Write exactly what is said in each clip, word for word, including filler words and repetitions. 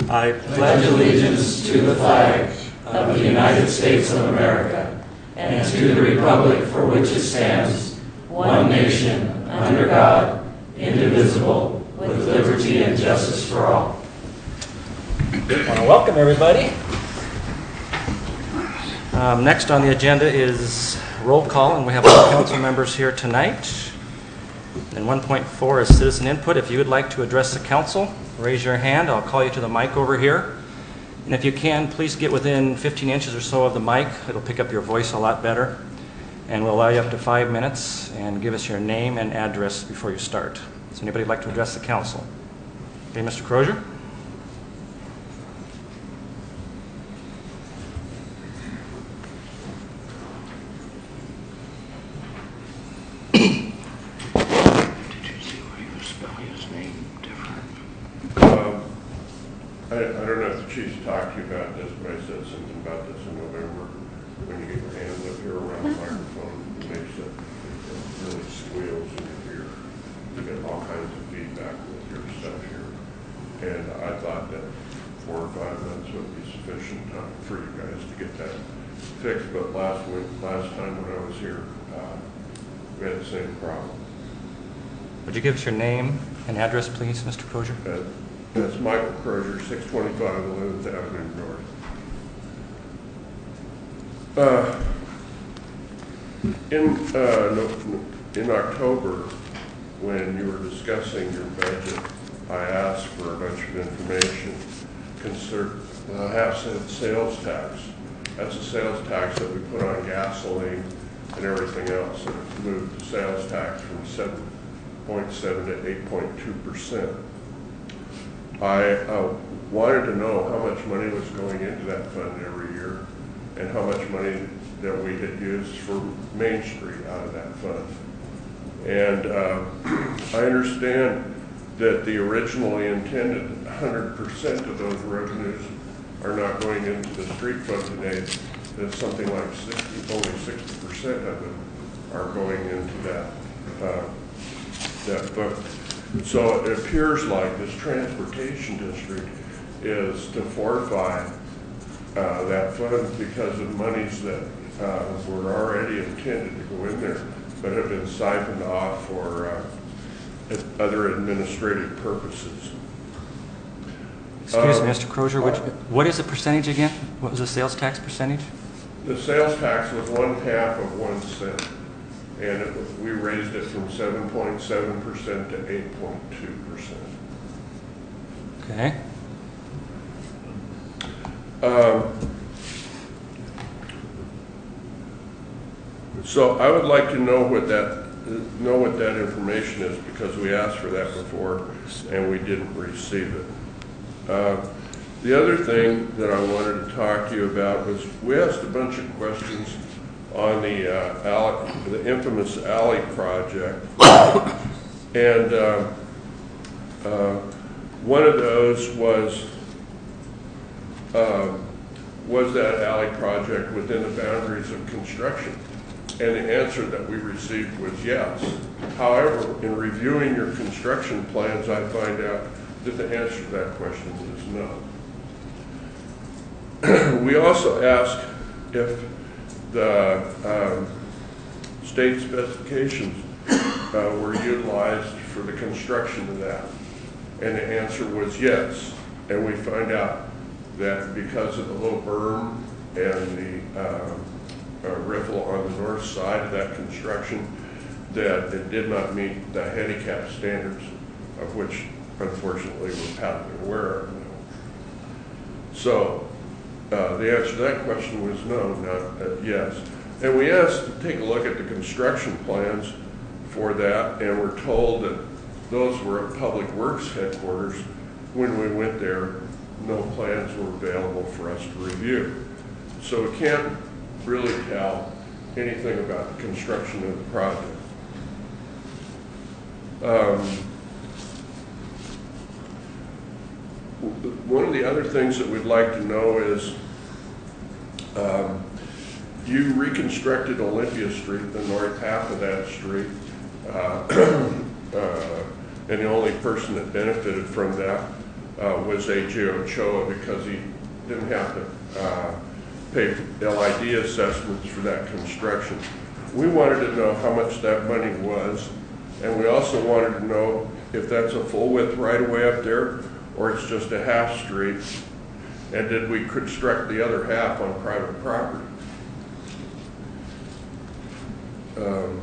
I pledge allegiance to the flag of the United States of America and to the republic for which it stands, one nation, under God, indivisible, with liberty and justice for all. I want to welcome everybody. Um, next on the agenda is roll call, and we have all council members here tonight. And one point four is citizen input. If you would like to address the council, raise your hand. I'll call you to the mic over here. And if you can, please get within fifteen inches or so of the mic. It'll pick up your voice a lot better. And we'll allow you up to five minutes and give us your name and address before you start. Does anybody like to address the council? Okay, Mister Crozier. I, I don't know if the chief's talked to you about this, but I said something about this in November. When you get your hands up here around the microphone, it makes it, it really squeals in your ear. You get all kinds of feedback with your stuff here. And I thought that four or five months would be sufficient time for you guys to get that fixed. But last week, last time when I was here, uh, we had the same problem. Would you give us your name and address, please, Mister Crozier? Uh, That's Michael Crozier, six twenty-five eleventh Avenue North. Uh, in uh, no, in October, when you were discussing your budget, I asked for a bunch of information concerning uh, half-cent sales tax. That's a sales tax that we put on gasoline and everything else. And it's moved the sales tax from seven point seven to eight point two percent. I uh, wanted to know how much money was going into that fund every year and how much money that we had used for Main Street out of that fund. And uh, I understand that the originally intended one hundred percent of those revenues are not going into the street fund today. That something like sixty, only sixty percent of them are going into that, uh, that fund. So it appears like this transportation district is to fortify uh, that fund because of monies that uh, were already intended to go in there, but have been siphoned off for uh, other administrative purposes. Excuse uh, me, Mister Crozier, which, what is the percentage again? What was the sales tax percentage? The sales tax was one half of one cent. And it, we raised it from seven point seven percent to eight point two percent. Okay. Um, so I would like to know what that know what that information is, because we asked for that before and we didn't receive it. Uh, the other thing that I wanted to talk to you about was we asked a bunch of questions on the uh, alley, the infamous alley project, and uh, uh, one of those was uh, was that alley project within the boundaries of construction? And the answer that we received was yes. However, in reviewing your construction plans, I find out that the answer to that question is no. We also asked if the um, state specifications uh, were utilized for the construction of that. And the answer was yes. And we find out that because of the low berm and the uh, uh, riffle on the north side of that construction, that it did not meet the handicap standards, of which unfortunately we're patently aware of now. So Uh, the answer to that question was no, not uh, yes. And we asked to take a look at the construction plans for that, and we're told that those were at Public Works headquarters. When we went there, no plans were available for us to review. So we can't really tell anything about the construction of the project. Um, One of the other things that we'd like to know is um, you reconstructed Olympia Street, the north half of that street, uh, uh, and the only person that benefited from that uh, was A J Ochoa because he didn't have to uh, pay L I D assessments for that construction. We wanted to know how much that money was, and we also wanted to know if that's a full width right of way up there or it's just a half street, and did we construct the other half on private property? Um,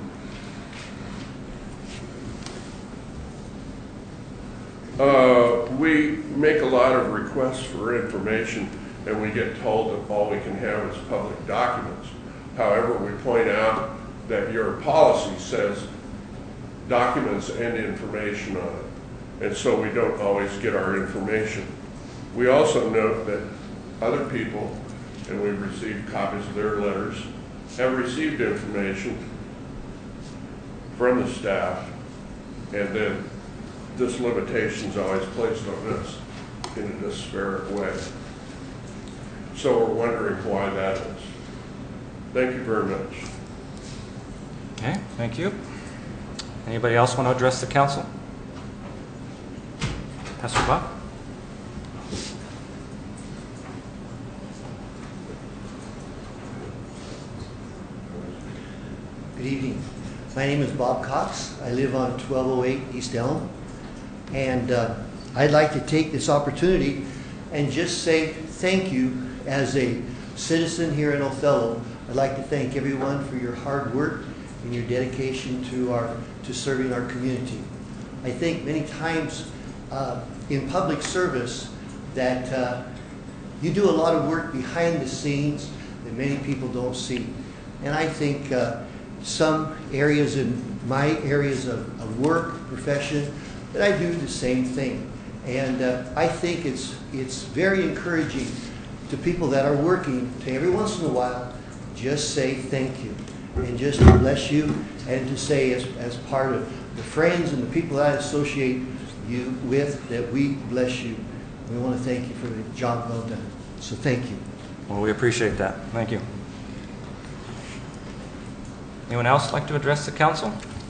uh, we make a lot of requests for information, and we get told that all we can have is public documents. However, we point out that your policy says documents and information on it, and so we don't always get our information. We also note that other people, and we've received copies of their letters, have received information from the staff, and then this limitation is always placed on us in a disparate way. So we're wondering why that is. Thank you very much. Okay, thank you. Anybody else want to address the council? Pastor Bob? Good evening. My name is Bob Cox. I live on twelve oh eight East Elm. And uh, I'd like to take this opportunity and just say thank you as a citizen here in Othello. I'd like to thank everyone for your hard work and your dedication to our to serving our community. I think many times uh, in public service that uh, you do a lot of work behind the scenes that many people don't see. And I think uh, some areas in my areas of, of work, profession, that I do the same thing. And uh, I think it's, it's very encouraging to people that are working to every once in a while just say thank you and just to bless you, and to say as, as part of the friends and the people that I associate you with that we bless you. We want to thank you for the job well done. So thank you. Well, we appreciate that. Thank you. Anyone else like to address the council?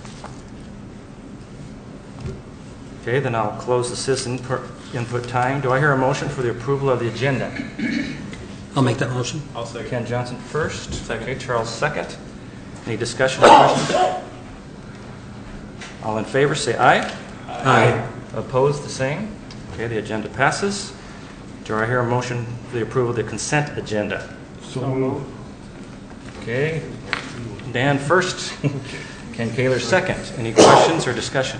Okay, then I'll close the citizen input time. Do I hear a motion for the approval of the agenda? I'll make that motion. I'll second. Ken Johnson first. Second. Okay, Charles second. Any discussion or questions? All in favor say aye. Aye. Opposed, the same. Okay, the agenda passes. Do I hear a motion for the approval of the consent agenda? So moved. Okay, Dan first. Ken Kaler second. Any questions or discussion?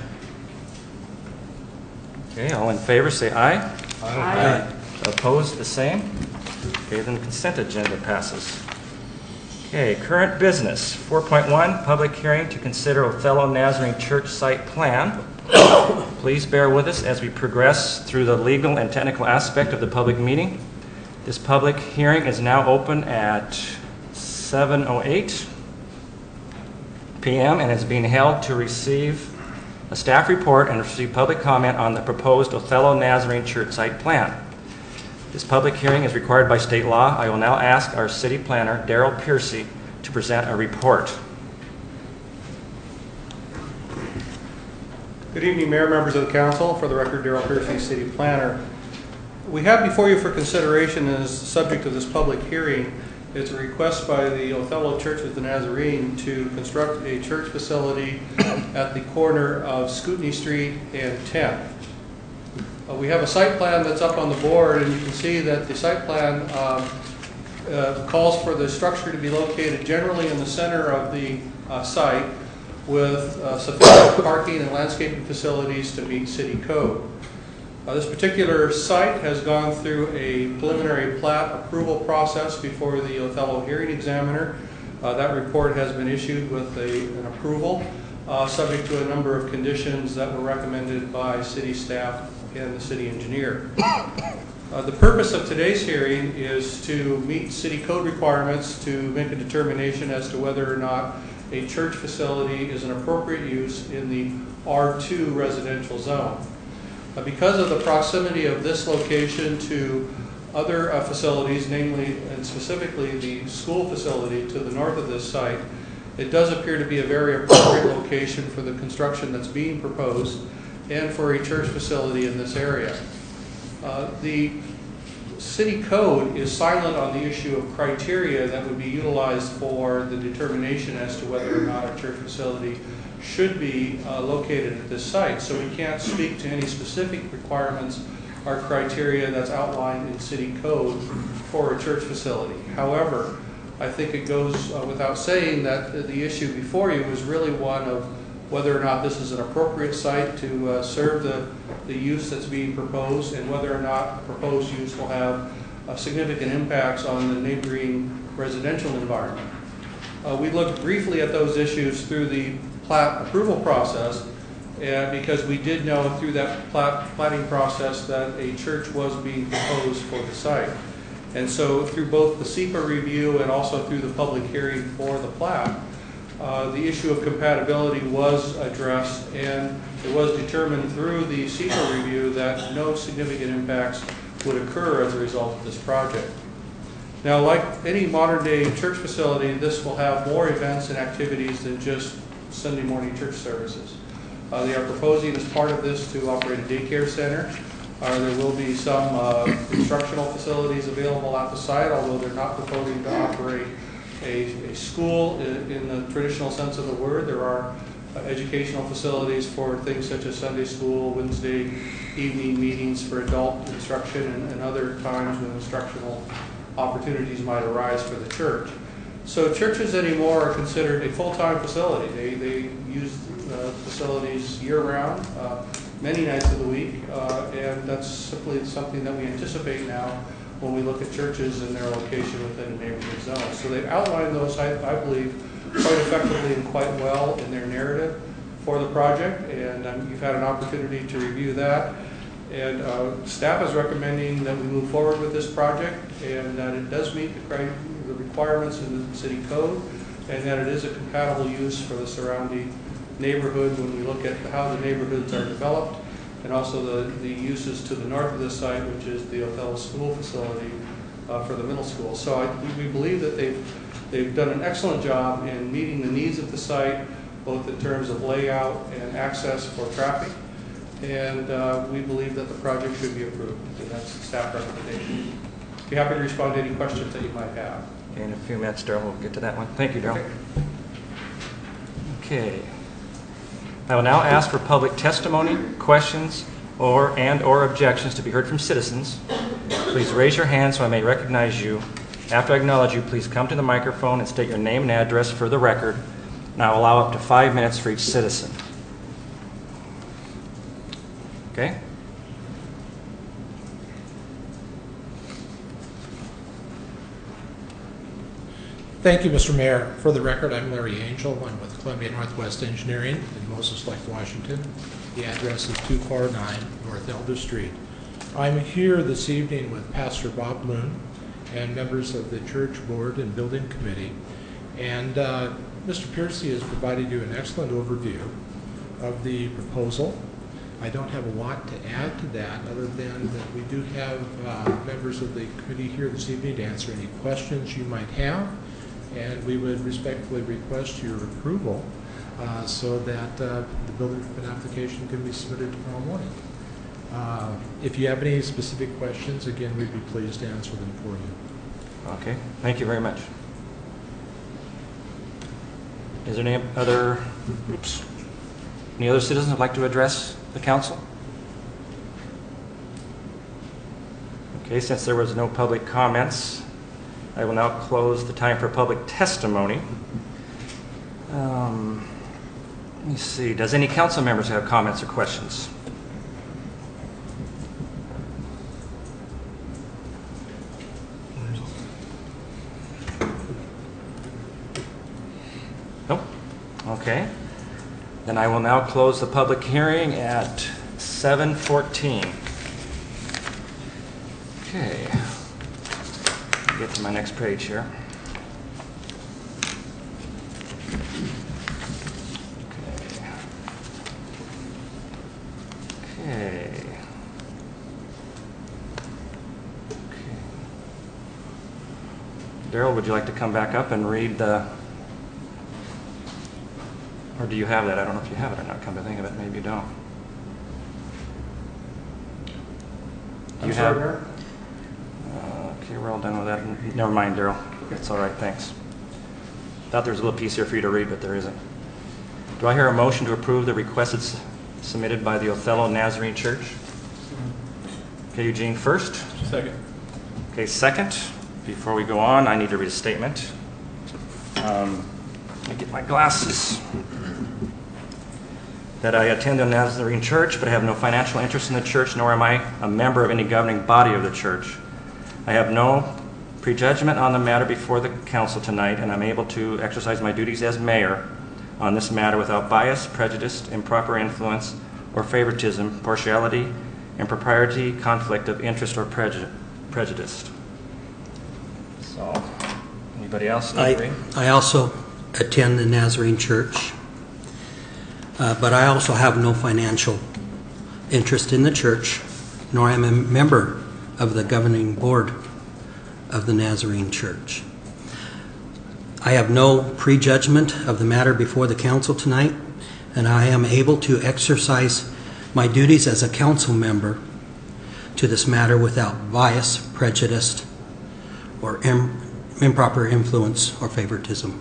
Okay, all in favor say aye. Aye. Aye. Opposed, the same. Okay, then the consent agenda passes. Okay, current business. four point one, public hearing to consider Othello Nazarene Church site plan. Please bear with us as we progress through the legal and technical aspect of the public meeting. This public hearing is now open at seven oh eight p m and is being held to receive a staff report and receive public comment on the proposed Othello Nazarene Church site plan. This public hearing is required by state law. I will now ask our city planner, Daryl Piercy, to present a report. Good evening, Mayor, members of the council. For the record, Daryl Piercy, city planner. We have before you for consideration as the subject of this public hearing is a request by the Othello Church of the Nazarene to construct a church facility at the corner of Scootney Street and tenth. Uh, we have a site plan that's up on the board, and you can see that the site plan um, uh, calls for the structure to be located generally in the center of the uh, site with uh, sufficient parking and landscaping facilities to meet city code. Uh, this particular site has gone through a preliminary plat approval process before the Othello hearing examiner. Uh, that report has been issued with a, an approval, uh, subject to a number of conditions that were recommended by city staff and the city engineer. Uh, the purpose of today's hearing is to meet city code requirements to make a determination as to whether or not a church facility is an appropriate use in the R two residential zone. Uh, because of the proximity of this location to other uh, facilities, namely and specifically the school facility to the north of this site, it does appear to be a very appropriate location for the construction that's being proposed and for a church facility in this area. Uh, The city code is silent on the issue of criteria that would be utilized for the determination as to whether or not a church facility should be uh, located at this site. So we can't speak to any specific requirements or criteria that's outlined in city code for a church facility. However, I think it goes uh, without saying that the issue before you is really one of whether or not this is an appropriate site to uh, serve the, the use that's being proposed, and whether or not proposed use will have uh, significant impacts on the neighboring residential environment. Uh, we looked briefly at those issues through the plat approval process, and because we did know through that plat platting process that a church was being proposed for the site. And so through both the SEPA review and also through the public hearing for the plat, Uh, the issue of compatibility was addressed, and it was determined through the SEPA review that no significant impacts would occur as a result of this project. Now, like any modern-day church facility, this will have more events and activities than just Sunday morning church services. Uh, they are proposing as part of this to operate a daycare center. Uh, there will be some uh, instructional facilities available at the site, although they're not proposing to operate A, a school in, in the traditional sense of the word. There are uh, educational facilities for things such as Sunday school, Wednesday evening meetings for adult instruction, and, and other times when instructional opportunities might arise for the church. So churches anymore are considered a full-time facility. They, they use uh, facilities year-round, uh, many nights of the week, uh, and that's simply something that we anticipate now when we look at churches and their location within a neighborhood zone. So they've outlined those, I, I believe, quite effectively and quite well in their narrative for the project, and um, you've had an opportunity to review that. And uh, staff is recommending that we move forward with this project, and that it does meet the, the requirements in the city code, and that it is a compatible use for the surrounding neighborhood when we look at how the neighborhoods are developed, and also the, the uses to the north of the site, which is the Othello School facility uh, for the middle school. So I, we believe that they've, they've done an excellent job in meeting the needs of the site, both in terms of layout and access for traffic. And uh, we believe that the project should be approved, and that's the staff recommendation. Be happy to respond to any questions that you might have. In a few minutes, Daryl, we'll get to that one. Thank you, Daryl. Okay. I will now ask for public testimony, questions, or and or objections to be heard from citizens. Please raise your hand so I may recognize you. After I acknowledge you, please come to the microphone and state your name and address for the record. And I will allow up to five minutes for each citizen. Okay? Thank you, Mister Mayor. For the record, I'm Larry Angel. I'm with Columbia Northwest Engineering in Moses Lake, Washington. The address is two four nine North Elder Street. I'm here this evening with Pastor Bob Moon and members of the Church Board and Building Committee. And uh, Mister Piercy has provided you an excellent overview of the proposal. I don't have a lot to add to that, other than that we do have uh, members of the committee here this evening to answer any questions you might have. And we would respectfully request your approval uh, so that uh, the building permit application can be submitted tomorrow morning. Uh, if you have any specific questions, again, we'd be pleased to answer them for you. Okay. Thank you very much. Is there any other, oops, any other citizens who'd like to address the council? Okay, since there was no public comments, I will now close the time for public testimony. Um, let me see. Does any council members have comments or questions? Nope. Okay. Then I will now close the public hearing at seven fourteen. Okay. Get to my next page here. Okay. Okay. Okay. Daryl, would you like to come back up and read the, or do you have that? I don't know if you have it or not. Come to think of it, maybe you don't. You have. Uh, okay, we're all done with that. Never mind, Daryl. It's all right. Thanks. Thought there was a little piece here for you to read, but there isn't. Do I hear a motion to approve the request that's submitted by the Othello Nazarene Church? Okay, Eugene first. Second. Okay, second. Before we go on, I need to read a statement. Um, let me get my glasses. That I attend the Nazarene Church, but I have no financial interest in the church, nor am I a member of any governing body of the church. I have no prejudgment on the matter before the council tonight, and I'm able to exercise my duties as mayor on this matter without bias, prejudice, improper influence, or favoritism, partiality, impropriety, conflict of interest, or preju- prejudice. So, anybody else agree? I, I also attend the Nazarene Church, uh, but I also have no financial interest in the church, nor am I a member of the governing board of the Nazarene Church. I have no prejudgment of the matter before the council tonight, and I am able to exercise my duties as a council member to this matter without bias, prejudice, or im- improper influence or favoritism.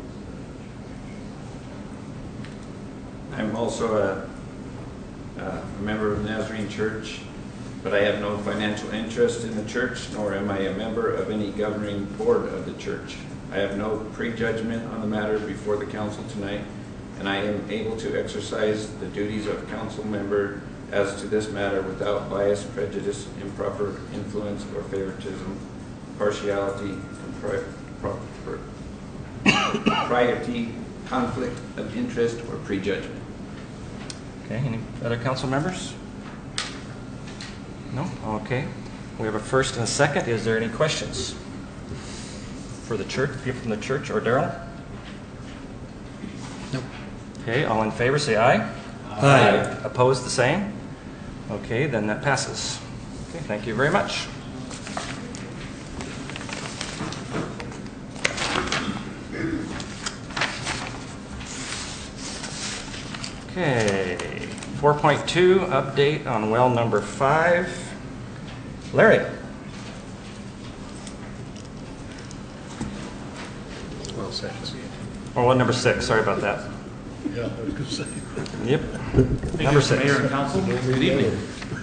I'm also a, a member of the Nazarene Church, but I have no financial interest in the church, nor am I a member of any governing board of the church. I have no prejudgment on the matter before the council tonight, and I am able to exercise the duties of council member as to this matter without bias, prejudice, improper influence, or favoritism, partiality, impri- pro- propriety, conflict of interest, or prejudgment. Okay, any other council members? No? Okay. We have a first and a second. Is there any questions for the church, people from the church, or Daryl? Nope. Okay, all in favor say aye. Aye. Opposed, the same? Okay, then that passes. Okay, thank you very much. Okay, four point two, update on well number five. Larry? Well, six. Or well number six, sorry about that. Yeah, I was going to say. Yep. Thank you, Number Mister six. Mayor and Council. Good evening.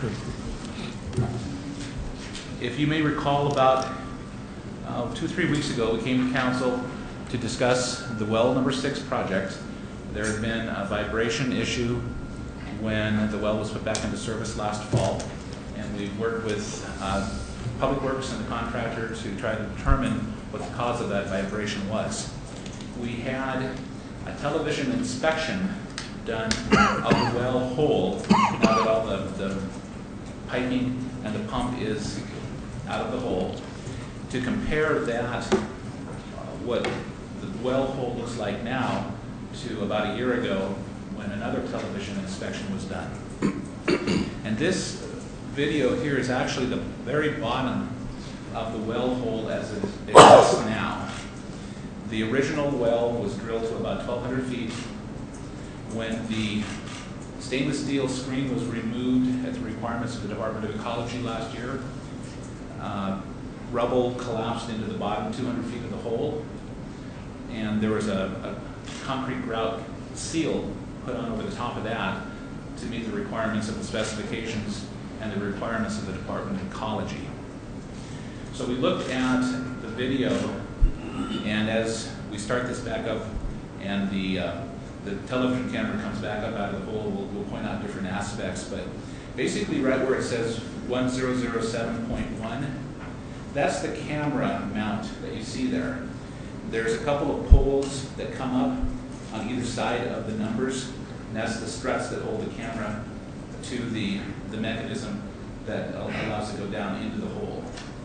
If you may recall, about uh, two, three weeks ago, we came to council to discuss the well number six project. There had been a vibration issue when the well was put back into service last fall, and we worked with uh, Public Works and the contractor to try to determine what the cause of that vibration was. We had a television inspection done of the well hole, now that all the, the piping and the pump is out of the hole, to compare that, uh, what the well hole looks like now, to about a year ago when another television inspection was done. And this video here is actually the very bottom of the well hole as it exists now. The original well was drilled to about twelve hundred feet. When the stainless steel screen was removed at the requirements of the Department of Ecology last year, uh, rubble collapsed into the bottom two hundred feet of the hole, and there was a, a concrete grout seal put on over the top of that to meet the requirements of the specifications and the requirements of the Department of Ecology. So we looked at the video, and as we start this back up and the, uh, the television camera comes back up out of the hole, we'll, we'll point out different aspects, but basically right where it says one thousand seven point one, that's the camera mount that you see there. There's a couple of poles that come up on either side of the numbers, and that's the struts that hold the camera to the, the mechanism that allows it to go down into the hole.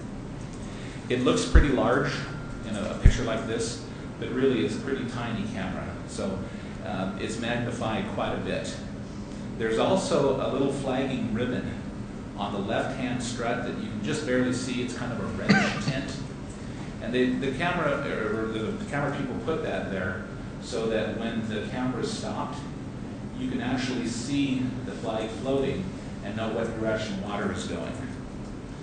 It looks pretty large in a, a picture like this, but really it's a pretty tiny camera, so uh, it's magnified quite a bit. There's also a little flagging ribbon on the left-hand strut that you can just barely see. It's kind of a reddish tint. And they, the camera, or the, the camera people put that there so that when the camera is stopped, you can actually see the flag floating and know what direction water is going.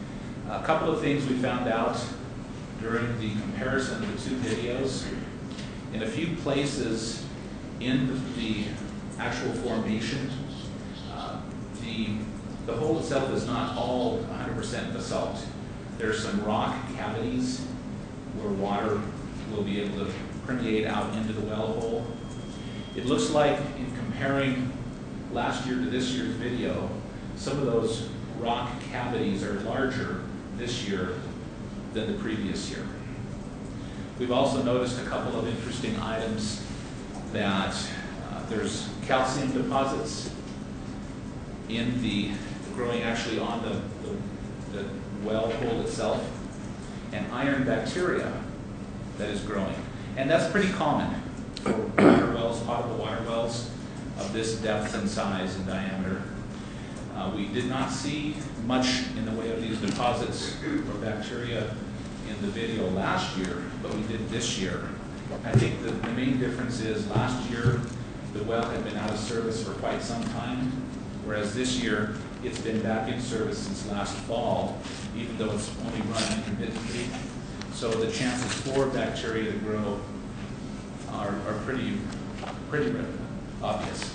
A couple of things we found out during the comparison of the two videos. In a few places in the, the actual formation, uh, the, the hole itself is not all one hundred percent basalt. There's some rock cavities where water will be able to permeate out into the well hole. It looks like in comparing last year to this year's video, some of those rock cavities are larger this year than the previous year. We've also noticed a couple of interesting items that uh, there's calcium deposits in the, growing actually on the, the, the well hole itself, and iron bacteria that is growing. And that's pretty common for water wells, potable water wells of this depth and size and diameter. Uh, we did not see much in the way of these deposits or bacteria in the video last year, but we did this year. I think the, the main difference is last year the well had been out of service for quite some time, whereas this year it's been back in service since last fall, even though it's only run intermittently. So the chances for bacteria to grow are, are pretty, pretty obvious.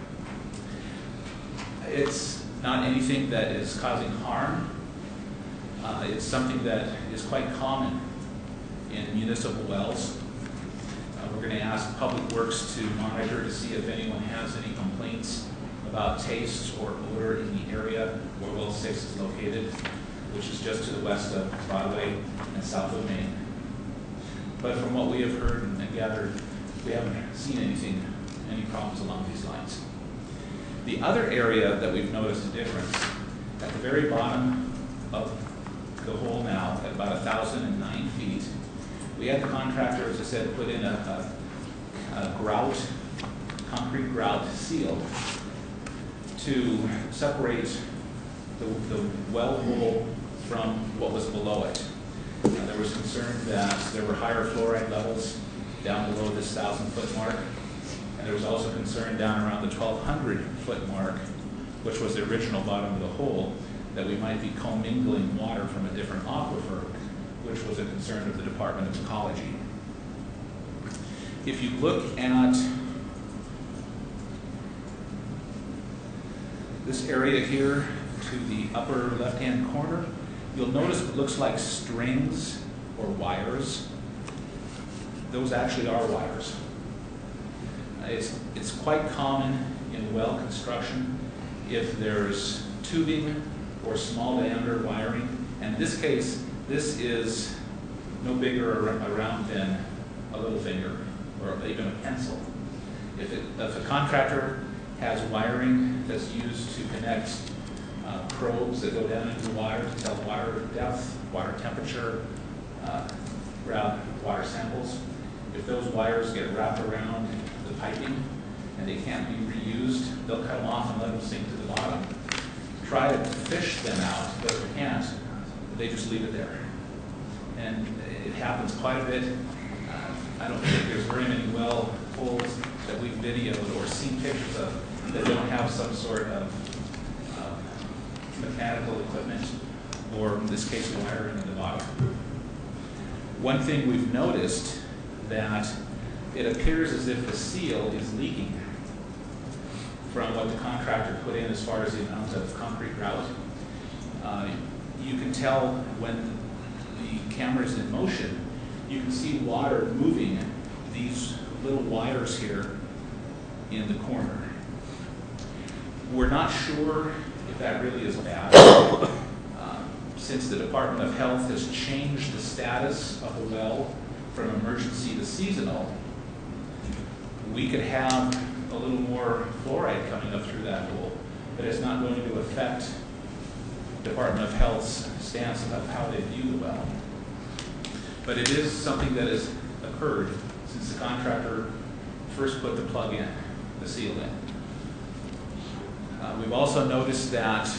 It's not anything that is causing harm. Uh, it's something that is quite common in municipal wells. Uh, we're going to ask Public Works to monitor to see if anyone has any complaints about taste or odor in the area where well six is located, which is just to the west of Broadway and south of Main. But from what we have heard and gathered, we haven't seen anything, any problems along these lines. The other area that we've noticed a difference, at the very bottom of the hole now, at about one thousand nine feet, we had the contractor, as I said, put in a, a, a grout, concrete grout seal to separate the, the well hole from what was below it. Uh, there was concern that there were higher fluoride levels down below this thousand foot mark. And there was also concern down around the twelve hundred foot mark, which was the original bottom of the hole, that we might be commingling water from a different aquifer, which was a concern of the Department of Ecology. If you look at this area here to the upper left-hand corner, you'll notice it looks like strings or wires. Those actually are wires. It's, it's quite common in well construction if there's tubing or small diameter wiring. And in this case, this is no bigger around than a little finger or even a pencil. If, it, if a contractor has wiring that's used to connect uh, probes that go down into the water to tell water depth, water temperature, uh, grab water samples, if those wires get wrapped around the piping and they can't be reused, they'll cut them off and let them sink to the bottom. Try to fish them out, but if they can't, they just leave it there. And it happens quite a bit. Uh, I don't think there's very many well holes that we've videoed or seen pictures of that don't have some sort of uh, mechanical equipment, or in this case, wiring in the bottom. One thing we've noticed that it appears as if the seal is leaking from what the contractor put in as far as the amount of concrete grout. Uh, you can tell when the camera is in motion, you can see water moving these little wires here in the corner. We're not sure if that really is bad. Uh, since the Department of Health has changed the status of the well from emergency to seasonal, we could have a little more fluoride coming up through that hole, but it's not going to affect Department of Health's stance about how they view the well. But it is something that has occurred since the contractor first put the plug in, the seal in. Uh, we've also noticed that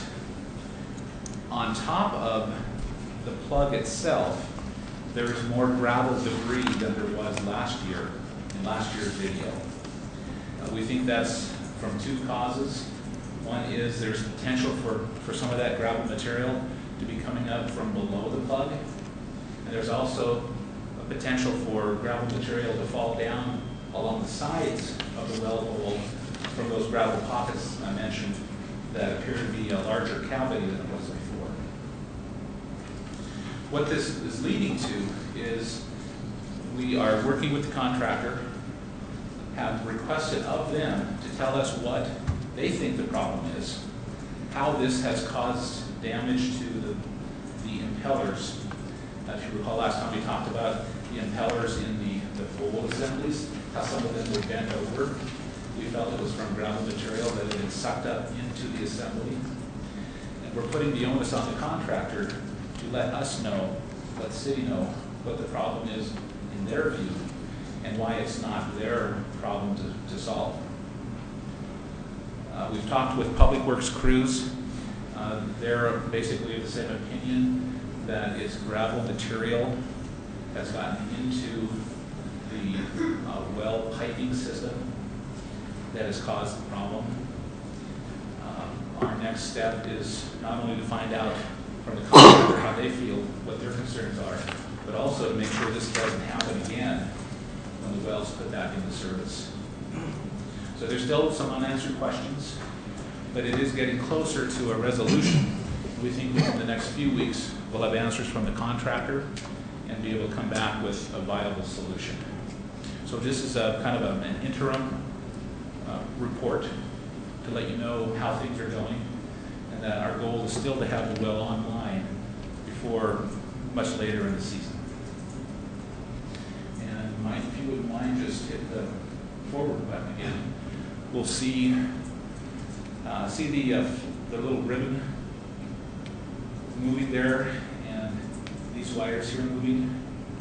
on top of the plug itself, there's more gravel debris than there was last year, in last year's video. Uh, we think that's from two causes. One is there's potential for, for some of that gravel material to be coming up from below the plug. And there's also a potential for gravel material to fall down along the sides of the well hole from those gravel pockets I mentioned that appear to be a larger cavity than it was before. What this is leading to is we are working with the contractor, have requested of them to tell us what they think the problem is, how this has caused damage to the, the impellers. Uh, if you recall last time we talked about the impellers in the, the pole assemblies, how some of them were bent over. We felt it was from gravel material that had been sucked up into the assembly. And we're putting the onus on the contractor to let us know, let the city know what the problem is in their view and why it's not their problem to, to solve. Uh, we've talked with Public Works crews. Uh, they're basically of the same opinion that it's gravel material has gotten into the uh, well piping system that has caused the problem. Uh, our next step is not only to find out from the contractor how they feel, what their concerns are, but also to make sure this doesn't happen again when the wells put back into service. So there's still some unanswered questions, but it is getting closer to a resolution. We think within the next few weeks we'll have answers from the contractor and be able to come back with a viable solution. So this is a kind of a, an interim uh, report to let you know how things are going, and that our goal is still to have the well online before much later in the season. And Mike, if you wouldn't mind, just hit the forward button again. We'll see uh, see the uh, the little ribbon moving there, and these wires here moving.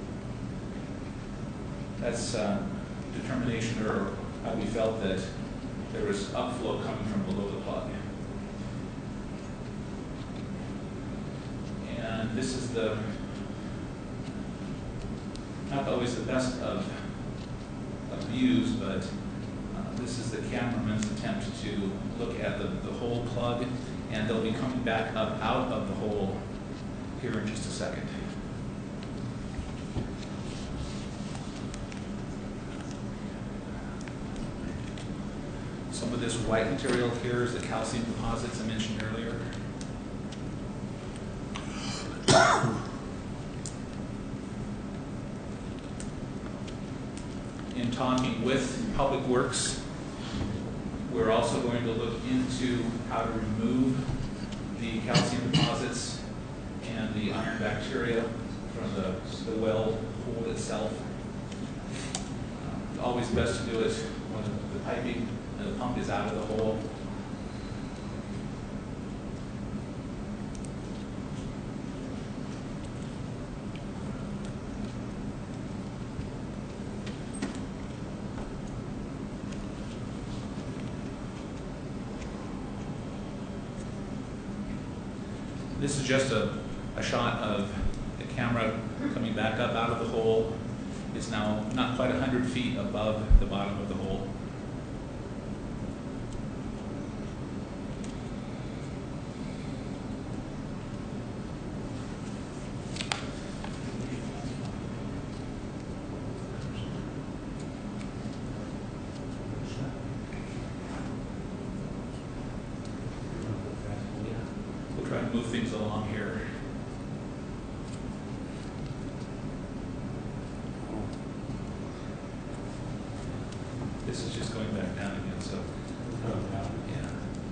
That's uh, determination, or how we felt that there was upflow coming from below the plug. And this is the, not always the best of, of views, but uh, this is the cameraman's attempt to look at the, the whole plug, and they'll be coming back up out of the hole here in just a second. Some of this white material here is the calcium deposits I mentioned earlier. In talking with Public Works, we're also going to look into how to remove the calcium deposits and the iron bacteria from the, the well hole itself. Uh, always best to do it when the piping and the pump is out of the hole. This is just a, a shot of the camera coming back up out of the hole. It's now not quite one hundred feet above the bottom of the hole. Try to move things along here. This is just going back down again, so yeah.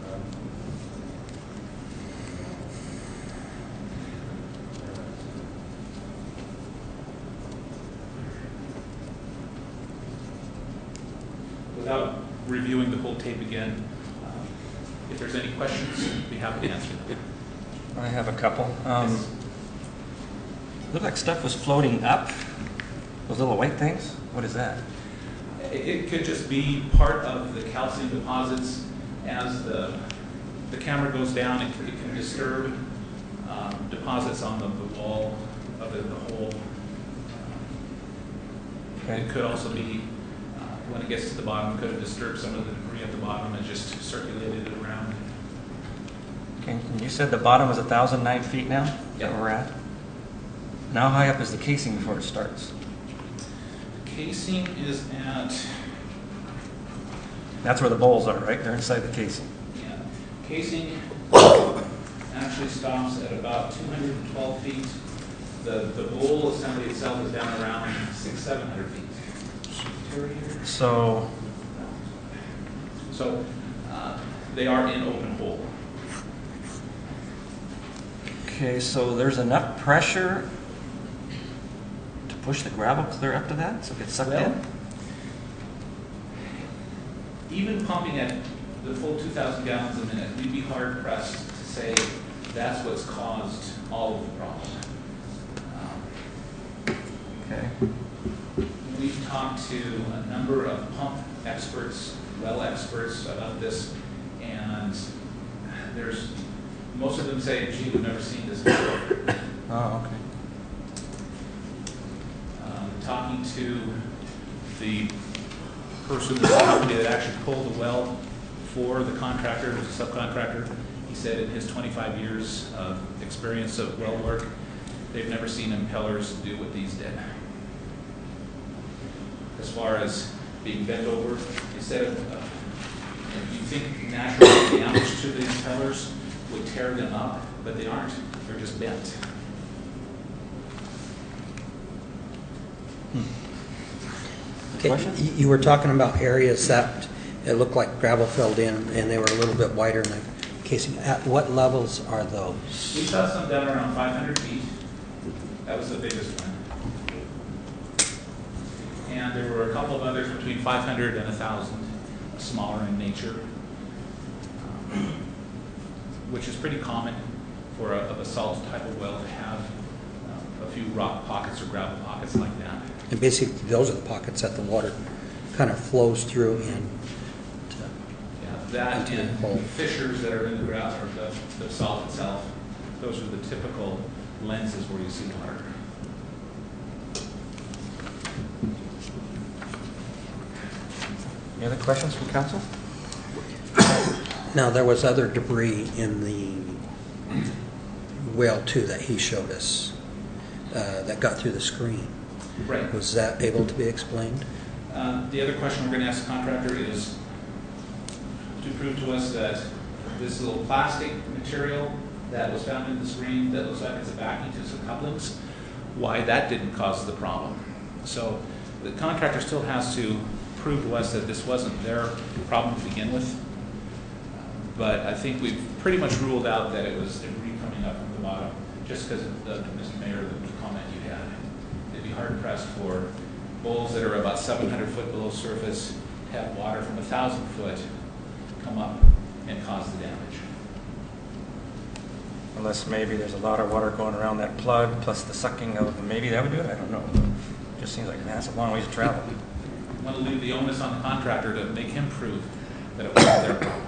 Without reviewing the whole tape again, uh, if there's any questions, I'd be happy to answer them. I have a couple. Um, Yes. Looked like stuff was floating up. Those little white things? What is that? It could just be part of the calcium deposits. As the, the camera goes down, it, it can disturb um, deposits on the, the wall of the, the hole. Okay. It could also be, uh, when it gets to the bottom, it could have disturbed some of the debris at the bottom and just circulated it around. Okay, and you said the bottom is one thousand nine feet now? Is that where we're at? Now, how high up is the casing before it starts? Casing is at, That's where the bowls are, right? They're inside the casing. yeah, casing actually stops at about two hundred twelve feet. The, the bowl assembly itself is down around six, seven hundred feet. So, So uh, they are in open hole. okay, so there's enough pressure to push the gravel clear up to that, so it gets sucked Well, in? Even pumping at the full two thousand gallons a minute, we'd be hard pressed to say that's what's caused all of the problem. Um, Okay. We've talked to a number of pump experts, well experts about this, and there's, most of them say, gee, we've never seen this before. Oh, okay. Um, talking to the person, the company that actually pulled the well for the contractor, who's a subcontractor, he said in his twenty-five years of experience of well work, they've never seen impellers do what these did. As far as being bent over, instead of, uh, if you think natural damage to the impellers would tear them up, but they aren't. They're just bent. Okay, Questions? y- you were talking about areas that it looked like gravel filled in and they were a little bit wider in the casing. At what levels are those? We saw some down around five hundred feet. That was the biggest one. And there were a couple of others between five hundred and one thousand, smaller in nature, um, which is pretty common for a, a basalt type of well to have uh, a few rock pockets or gravel pockets like that. And basically, those are the pockets that the water kind of flows through and Yeah, that Into the and hole. fissures that are in the ground or the, the salt itself. Those are the typical lenses where you see water. Any other questions from council? now there was other debris in the well too that he showed us uh, that got through the screen. Right. Was that able to be explained? Uh, The other question we're going to ask the contractor is to prove to us that this little plastic material that was found in the screen that looks like it's a backing to some couplings, why that didn't cause the problem. So the contractor still has to prove to us that this wasn't their problem to begin with. But I think we've pretty much ruled out that it was debris coming up from the bottom, just because of the, Mister Mayor, the comment you had. It'd be hard pressed for bowls that are about seven hundred foot below surface to have water from one thousand foot come up and cause the damage. Unless maybe there's a lot of water going around that plug, plus the sucking of, maybe that would do it, I don't know. Just seems like that's a long ways to travel. I want to leave the onus on the contractor to make him prove that it wasn't their problem.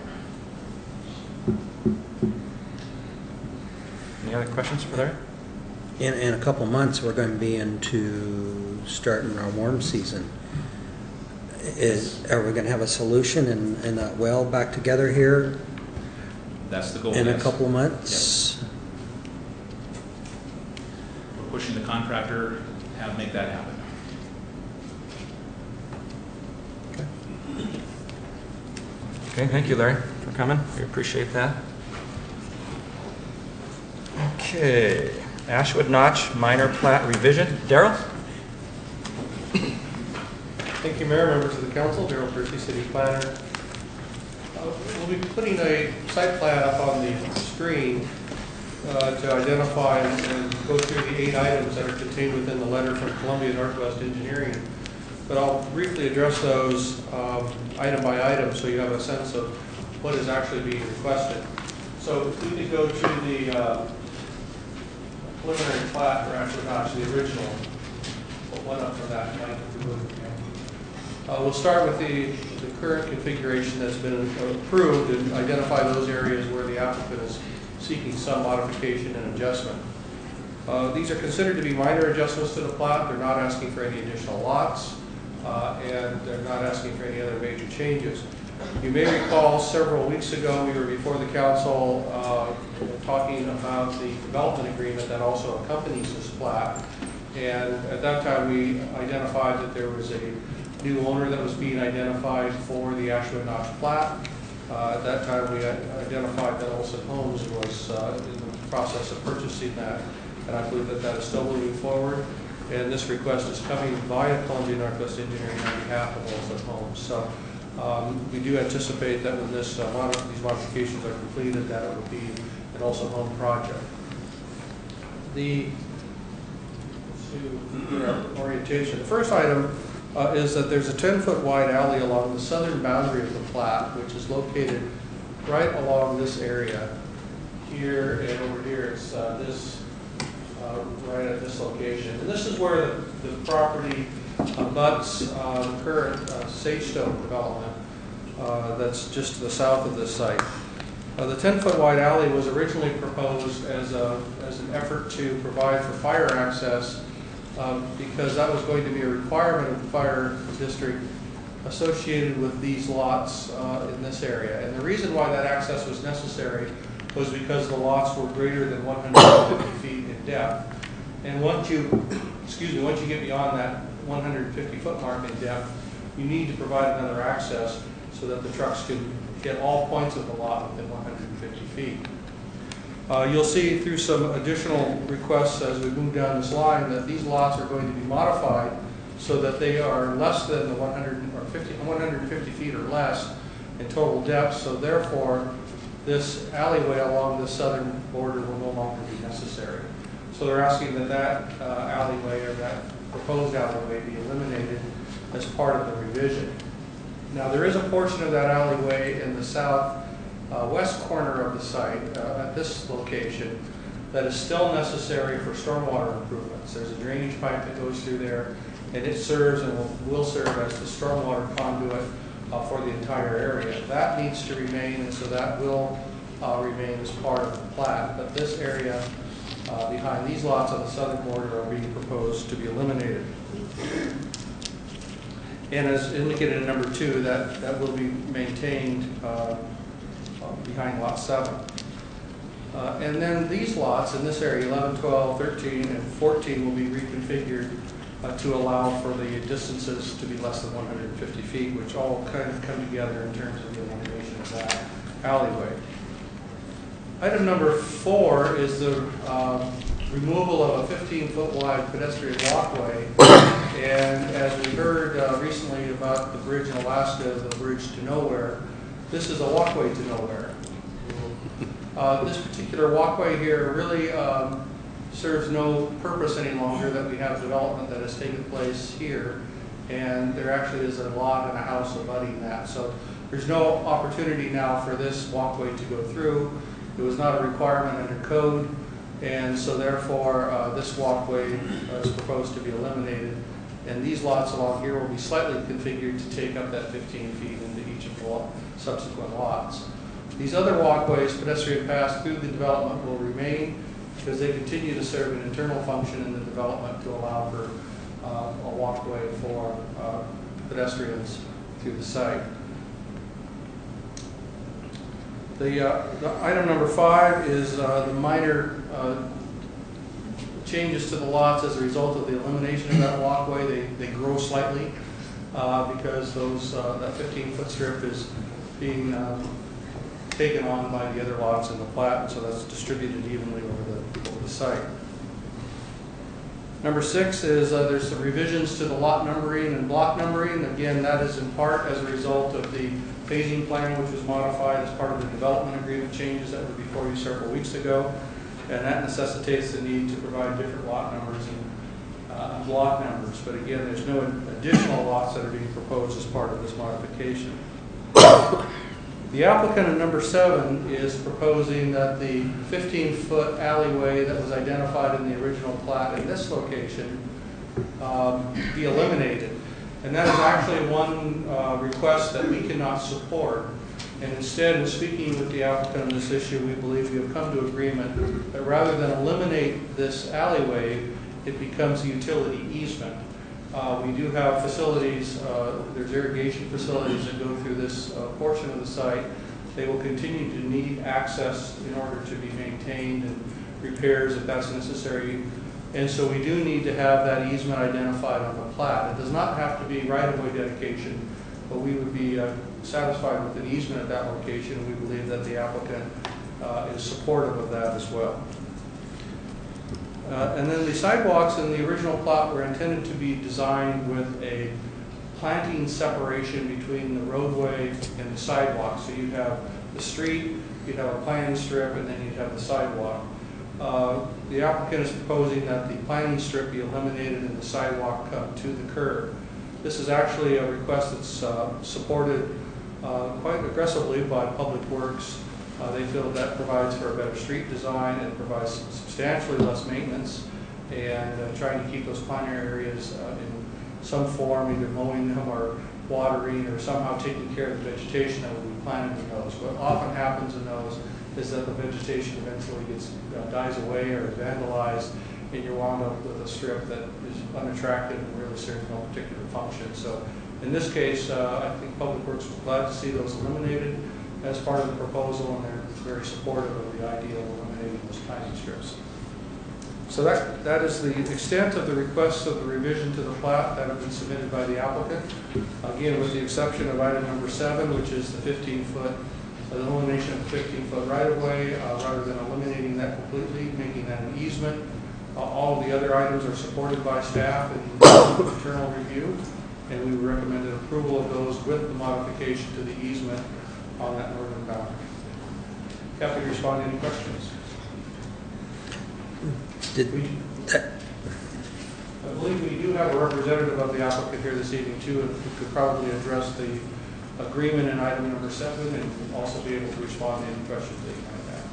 Any other questions for Larry? In, in a couple months, we're going to be into starting our warm season. Is, are we going to have a solution and, and that well back together here That's the goal. in a yes. couple months? We're pushing the contractor to have make that happen. Okay, thank you, Larry, for coming. We appreciate that. Okay, Ashwood Notch minor plat revision. Daryl? Thank you, Mayor, members of the council, Darrell Percy, city planner. Uh, We'll be putting a site plan up on the screen uh, to identify and and go through the eight items that are contained within the letter from Columbia Northwest Engineering. But I'll briefly address those um, item by item so you have a sense of what is actually being requested. So if we could go to the uh, preliminary plat, or actually not, the original, one up from that, Mike, if you would. Uh, we'll start with the, the current configuration that's been approved and identify those areas where the applicant is seeking some modification and adjustment. Uh, these are considered to be minor adjustments to the plat. They're not asking for any additional lots, uh, and they're not asking for any other major changes. You may recall several weeks ago we were before the council uh, talking about the development agreement that also accompanies this plat. And at that time we identified that there was a new owner that was being identified for the Ashway Notch plat. Uh, at that time we identified that Olson Homes was uh, in the process of purchasing that, and I believe that that is still moving forward. And this request is coming via Columbia Northwest Engineering on behalf of Olson Homes. So um, we do anticipate that when this uh, mod these modifications are completed, that it will be an Olson Home project. The to orientation. The first item uh, is that there's a ten foot wide alley along the southern boundary of the plat, which is located right along this area. Here and over here, it's uh, this, uh, right at this location. And this is where the, the property abuts uh, the current uh, Sagestone development uh, that's just to the south of this site. Uh, the ten foot wide alley was originally proposed as, a, as an effort to provide for fire access um, because that was going to be a requirement of the fire district associated with these lots uh, in this area. And the reason why that access was necessary was because the lots were greater than one hundred fifty feet in depth. And once you, excuse me, once you get beyond that one hundred fifty foot mark in depth, you need to provide another access so that the trucks can get all points of the lot within one hundred fifty feet. Uh, you'll see through some additional requests as we move down this line that these lots are going to be modified so that they are less than the one hundred or fifty, one hundred fifty feet or less in total depth. So therefore, this alleyway along the southern border will no longer be necessary. So they're asking that that uh, alleyway or that proposed alleyway be eliminated as part of the revision. Now there is a portion of that alleyway in the south uh, west corner of the site uh, at this location that is still necessary for stormwater improvements. There's a drainage pipe that goes through there, and it serves and will, will serve as the stormwater conduit uh, for the entire area. That needs to remain, and so that will uh, remain as part of the plat. But this area uh, behind these lots on the southern border are being proposed to be eliminated. And as indicated in number two, that, that will be maintained uh, behind lot seven. Uh, and then these lots in this area, eleven, twelve, thirteen, and fourteen, will be reconfigured uh, to allow for the distances to be less than one hundred fifty feet, which all kind of come together in terms of the elimination of that alleyway. Item number four is the uh, removal of a fifteen foot wide pedestrian walkway. And as we heard uh, recently about the bridge in Alaska, the bridge to nowhere, this is a walkway to nowhere. Uh, this particular walkway here really um, serves no purpose any longer that we have development that has taken place here. And there actually is a lot and a house abutting that. So there's no opportunity now for this walkway to go through. It was not a requirement under code. And so therefore, uh, this walkway is proposed to be eliminated. And these lots along here will be slightly configured to take up that fifteen feet into each of the subsequent lots. These other walkways, pedestrian paths through the development, will remain because they continue to serve an internal function in the development to allow for uh, a walkway for uh, pedestrians through the site. The, uh, the item number five is uh, the minor uh, changes to the lots as a result of the elimination of that walkway. They, they grow slightly uh, because those uh, that fifteen foot strip is being um, taken on by the other lots in the plat, so that's distributed evenly over the, over the site. Number six is uh, there's some revisions to the lot numbering and block numbering. Again, that is in part as a result of the phasing plan, which was modified as part of the development agreement changes that were before you several weeks ago. And that necessitates the need to provide different lot numbers and uh, block numbers. But again, there's no additional lots that are being proposed as part of this modification. The applicant in number seven is proposing that the fifteen foot alleyway that was identified in the original plat in this location um, be eliminated. And that is actually one uh, request that we cannot support. And instead, in speaking with the applicant on this issue, we believe we have come to agreement that rather than eliminate this alleyway, it becomes a utility easement. Uh, we do have facilities, uh, there's irrigation facilities that go through this uh, portion of the site. They will continue to need access in order to be maintained and repairs if that's necessary. And so we do need to have that easement identified on the plat. It does not have to be right-of-way dedication, but we would be uh, satisfied with an easement at that location. We believe that the applicant uh, is supportive of that as well. Uh, and then the sidewalks in the original plot were intended to be designed with a planting separation between the roadway and the sidewalk. So you'd have the street, you'd have a planting strip, and then you'd have the sidewalk. Uh, the applicant is proposing that the planting strip be eliminated and the sidewalk come to the curb. This is actually a request that's uh, supported uh, quite aggressively by Public Works. Uh, they feel that provides for a better street design and provides substantially less maintenance, and uh, trying to keep those planting areas uh, in some form, either mowing them or watering or somehow taking care of the vegetation that will be planted in those. What often happens in those is that the vegetation eventually gets uh, dies away or is vandalized, and you're wound up with a strip that is unattractive and really serves no particular function. So in this case, uh, I think Public Works was glad to see those eliminated as part of the proposal, and they're very supportive of the idea of eliminating those planting strips. So that, that is the extent of the requests of the revision to the plat that have been submitted by the applicant. Again, with the exception of item number seven, which is the fifteen foot, the elimination of the fifteen foot right-of-way, uh, rather than eliminating that completely, making that an easement. Uh, all of the other items are supported by staff in internal review, and we recommended approval of those with the modification to the easement on that northern boundary. Happy to respond to any questions. Did, We, that, I believe we do have a representative of the applicant here this evening too, and who could probably address the agreement in item number seven and also be able to respond to any questions that you might have.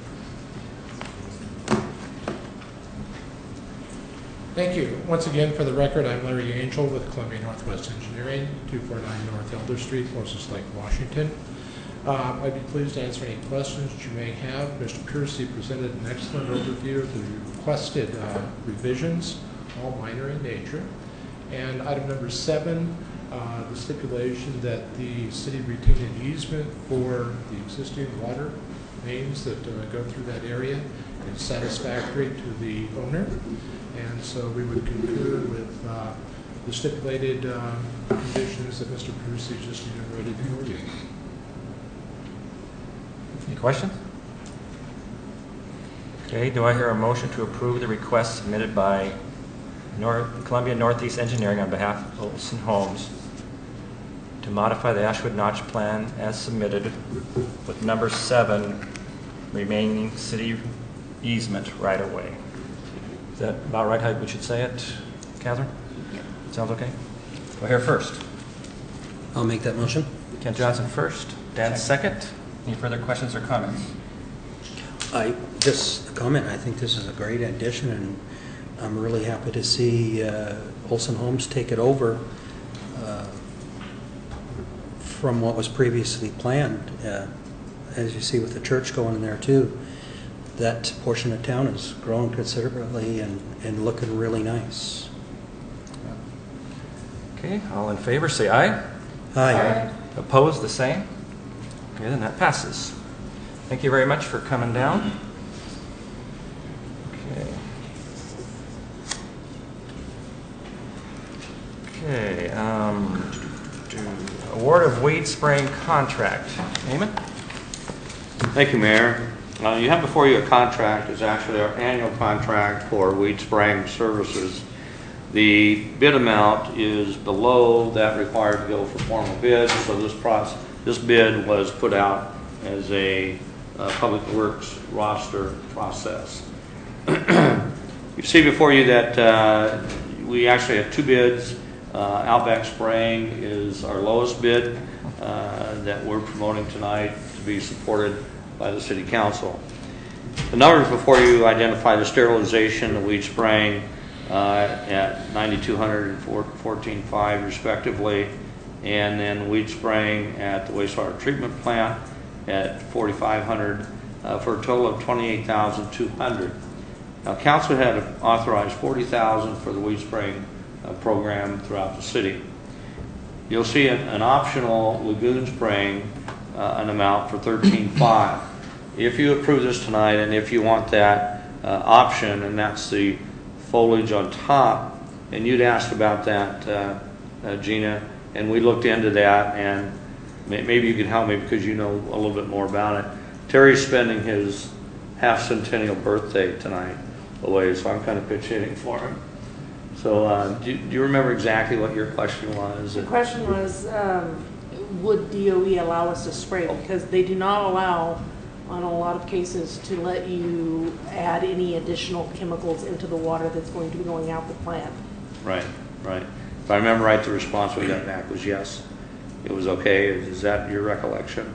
Thank you. Once again, for the record, I'm Larry Angel with Columbia Northwest Engineering, two forty-nine North Elder Street, Moses Lake, Washington. Um, I'd be pleased to answer any questions that you may have. Mister Piercy presented an excellent overview of the requested uh, revisions, all minor in nature. And item number seven, uh, the stipulation that the city retain an easement for the existing water mains that uh, go through that area is satisfactory to the owner. And so we would concur with uh, the stipulated uh, conditions that Mister Piercy just enumerated for you. Any questions? Okay, do I hear a motion to approve the request submitted by North, Columbia Northeast Engineering on behalf of Olson Homes to modify the Ashwood Notch plan as submitted with number seven remaining city easement right away? Is that about right how we should say it, Catherine? Yeah. Sounds okay? Do I hear first? I'll make that motion. Ken Johnson first, Dan second. Any further questions or comments? I just a comment. I think this is a great addition, and I'm really happy to see uh, Olson Homes take it over uh, from what was previously planned. Uh, as you see with the church going in there too, that portion of town has grown considerably and, and looking really nice. Okay, all in favor say aye. Aye. Opposed, the same? Okay, then that passes. Thank you very much for coming down. Okay. Okay, um, award of weed spraying contract. Eamon? Thank you, Mayor. Uh, you have before you a contract. It's actually our annual contract for weed spraying services. The bid amount is below that required to go for formal bids, so this process, this bid was put out as a uh, Public Works roster process. You see before you that uh, we actually have two bids. Uh, Outback Spraying is our lowest bid uh, that we're promoting tonight to be supported by the City Council. The numbers before you identify the sterilization, the weed spraying uh, at nine thousand two hundred and fourteen thousand five hundred respectively, and then weed spraying at the wastewater treatment plant at forty-five hundred uh, for a total of twenty-eight thousand two hundred. Now, Council had authorized forty thousand for the weed spraying uh, program throughout the city. You'll see an, an optional lagoon spraying uh, an amount for thirteen five. If you approve this tonight, and if you want that uh, option, and that's the foliage on top, and you'd asked about that, uh, uh, Gina, and we looked into that, and may, maybe you could help me because you know a little bit more about it. Terry's spending his half centennial birthday tonight away, so I'm kind of pitch hitting for him. So uh, do, you, do you remember exactly what your question was? The question was, um, would D O E allow us to spray? Because they do not allow, on a lot of cases, to let you add any additional chemicals into the water that's going to be going out the plant. Right, right. If I remember right, the response we got back was yes. It was okay. Is that your recollection?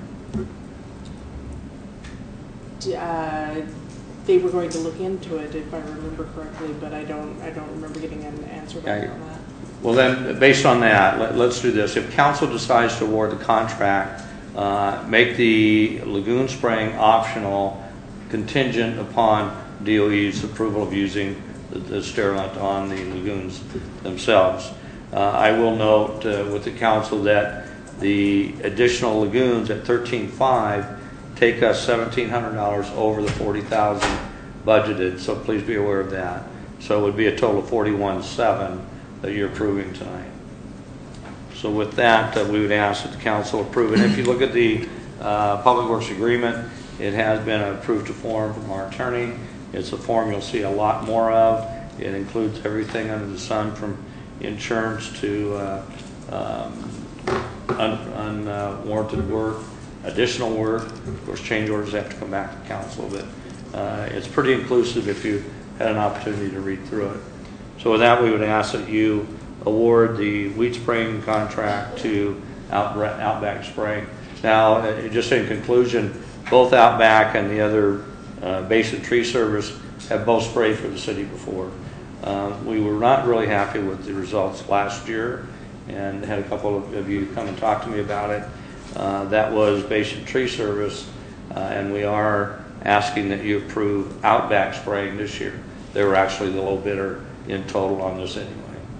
Uh, they were going to look into it, if I remember correctly, but I don't. I don't remember getting an answer back Okay. on that. Well, then, based on that, let, let's do this. If council decides to award the contract, uh, make the lagoon spraying optional, contingent upon D O E's approval of using the, the sterilant on the lagoons themselves. Uh, I will note uh, with the council that the additional lagoons at thirteen five take us seventeen hundred dollars over the forty thousand budgeted, so please be aware of that. So it would be a total of forty-one seven that you're approving tonight. So with that, uh, we would ask that the council approve it. If you look at the uh, Public Works Agreement, it has been approved to form from our attorney. It's a form you'll see a lot more of. It includes everything under the sun from insurance to uh, um, unwarranted un, uh, work, additional work. Of course, change orders have to come back to council, but uh, it's pretty inclusive if you had an opportunity to read through it. So with that, we would ask that you award the weed spraying contract to Out, Outback Spraying. Now, uh, just in conclusion, both Outback and the other uh, Basin Tree Service have both sprayed for the city before. Uh, we were not really happy with the results last year, and had a couple of, of you come and talk to me about it. Uh, that was Basin Tree Service, uh, and we are asking that you approve Outback Spraying this year. They were actually the low bidder in total on this anyway.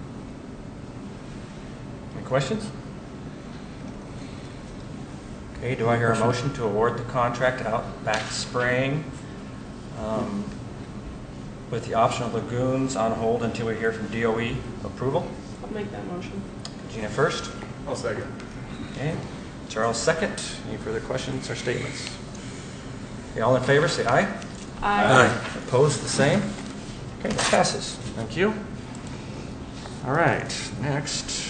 Any questions? Okay, do I hear a motion to award the contract to Outback Spraying um, with the option of lagoons on hold until we hear from D O E approval? I'll make that motion. Gina first. I'll second. Okay. Charles second. Any further questions or statements? Okay, all in favor, say aye. Aye. Opposed, the same. Okay, that passes. Thank you. All right, next.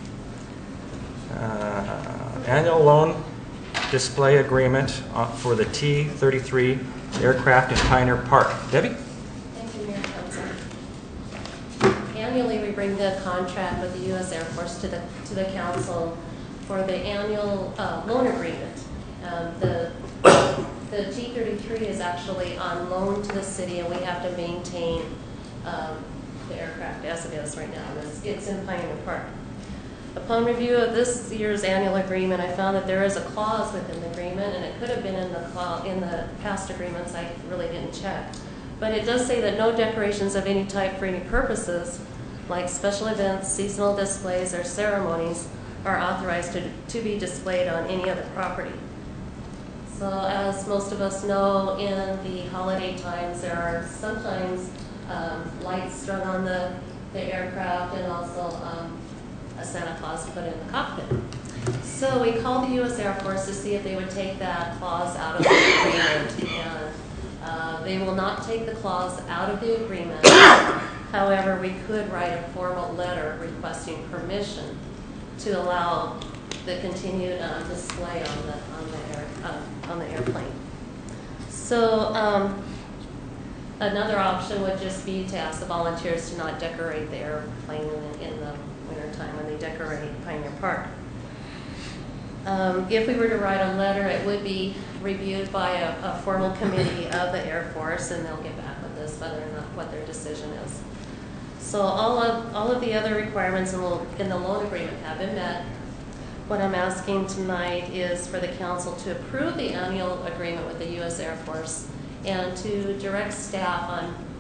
Uh, annual loan display agreement uh, for the T thirty-three aircraft in Pioneer Park. Debbie? Thank you, Mayor Council. Annually, we bring the contract with the U S Air Force to the to the council for the annual uh, loan agreement. Um, the the T thirty-three is actually on loan to the city, and we have to maintain um, the aircraft as it is right now. It's, it's in Pioneer Park. Upon review of this year's annual agreement, I found that there is a clause within the agreement, and it could have been in the in the past agreements. I really didn't check, but it does say that no decorations of any type for any purposes, like special events, seasonal displays, or ceremonies, are authorized to, to be displayed on any other property. So as most of us know, in the holiday times, there are sometimes um, lights strung on the, the aircraft, and also um, a Santa Claus put in the cockpit. So we called the U S Air Force to see if they would take that clause out of the agreement, and uh, they will not take the clause out of the agreement. However, we could write a formal letter requesting permission to allow the continued uh, display on the on the air uh, on the airplane. So um, another option would just be to ask the volunteers to not decorate the airplane in the, in the wintertime when they decorate Pioneer Park. Um, if we were to write a letter, it would be reviewed by a, a formal committee of the Air Force, and they'll get back with us whether or not what their decision is. So all of all of the other requirements in the, in the loan agreement have been met. What I'm asking tonight is for the council to approve the annual agreement with the U S Air Force and to direct staff on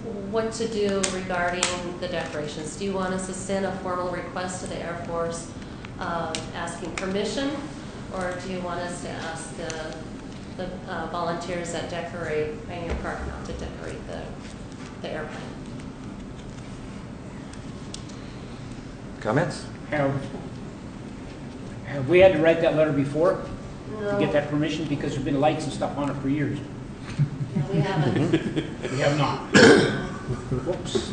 what to do regarding the decorations. Do you want us to send a formal request to the Air Force uh, asking permission, or do you want us to ask the, the uh, volunteers that decorate Pioneer Park not to decorate the, the airplane? Comments? Have, have we had to write that letter before No. to get that permission? Because there's been lights and stuff on it for years. No, we haven't. We have not. Whoops.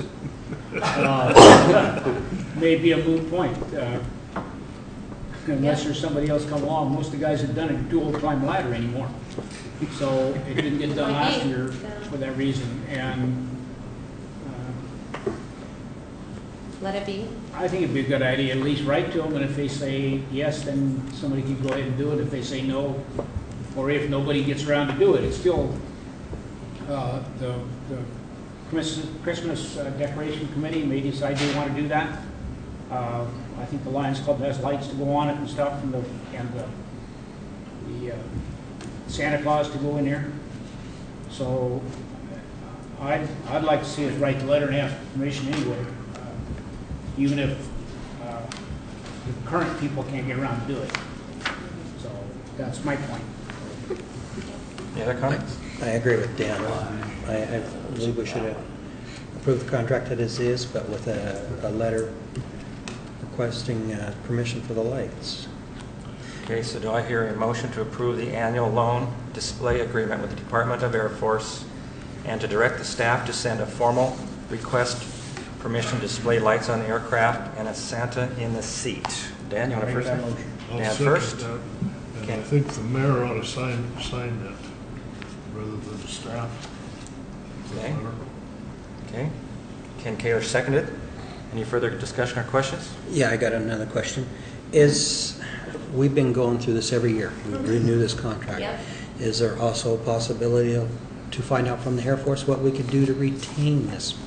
Uh, Maybe a moot point. Uh, Unless there's somebody else come along. Most of the guys that done it dual climb ladder anymore. So it didn't get done last year for that reason. And uh, Let it be. I think it'd be a good idea, at least write to them, and if they say yes, then somebody can go ahead and do it. If they say no, or if nobody gets around to do it, it's still, uh, the, the Christmas, Christmas uh, decoration committee may decide they want to do that. Uh, I think the Lions Club has lights to go on it and stuff, and the, and the, the uh, Santa Claus to go in there. So I'd, I'd like to see us write the letter and ask for permission anyway. Even if uh, the current people can't get around to do it. So that's my point. Any other comments? I agree with Dan. I, I believe we should have approved the contract as is, but with a, a letter requesting uh, permission for the lights. Okay, so do I hear a motion to approve the annual loan display agreement with the Department of Air Force and to direct the staff to send a formal request permission to display lights on the aircraft and a Santa in the seat? Dan, you want to first? I'll Dan second first. that. And Ken. I think the mayor ought to sign, sign that rather than the staff. Okay. Okay. Ken Kaler seconded. Any further discussion or questions? Yeah, I got another question. Is, we've been going through this every year. We renew this contract. Yep. Is there also a possibility of, to find out from the Air Force what we could do to retain this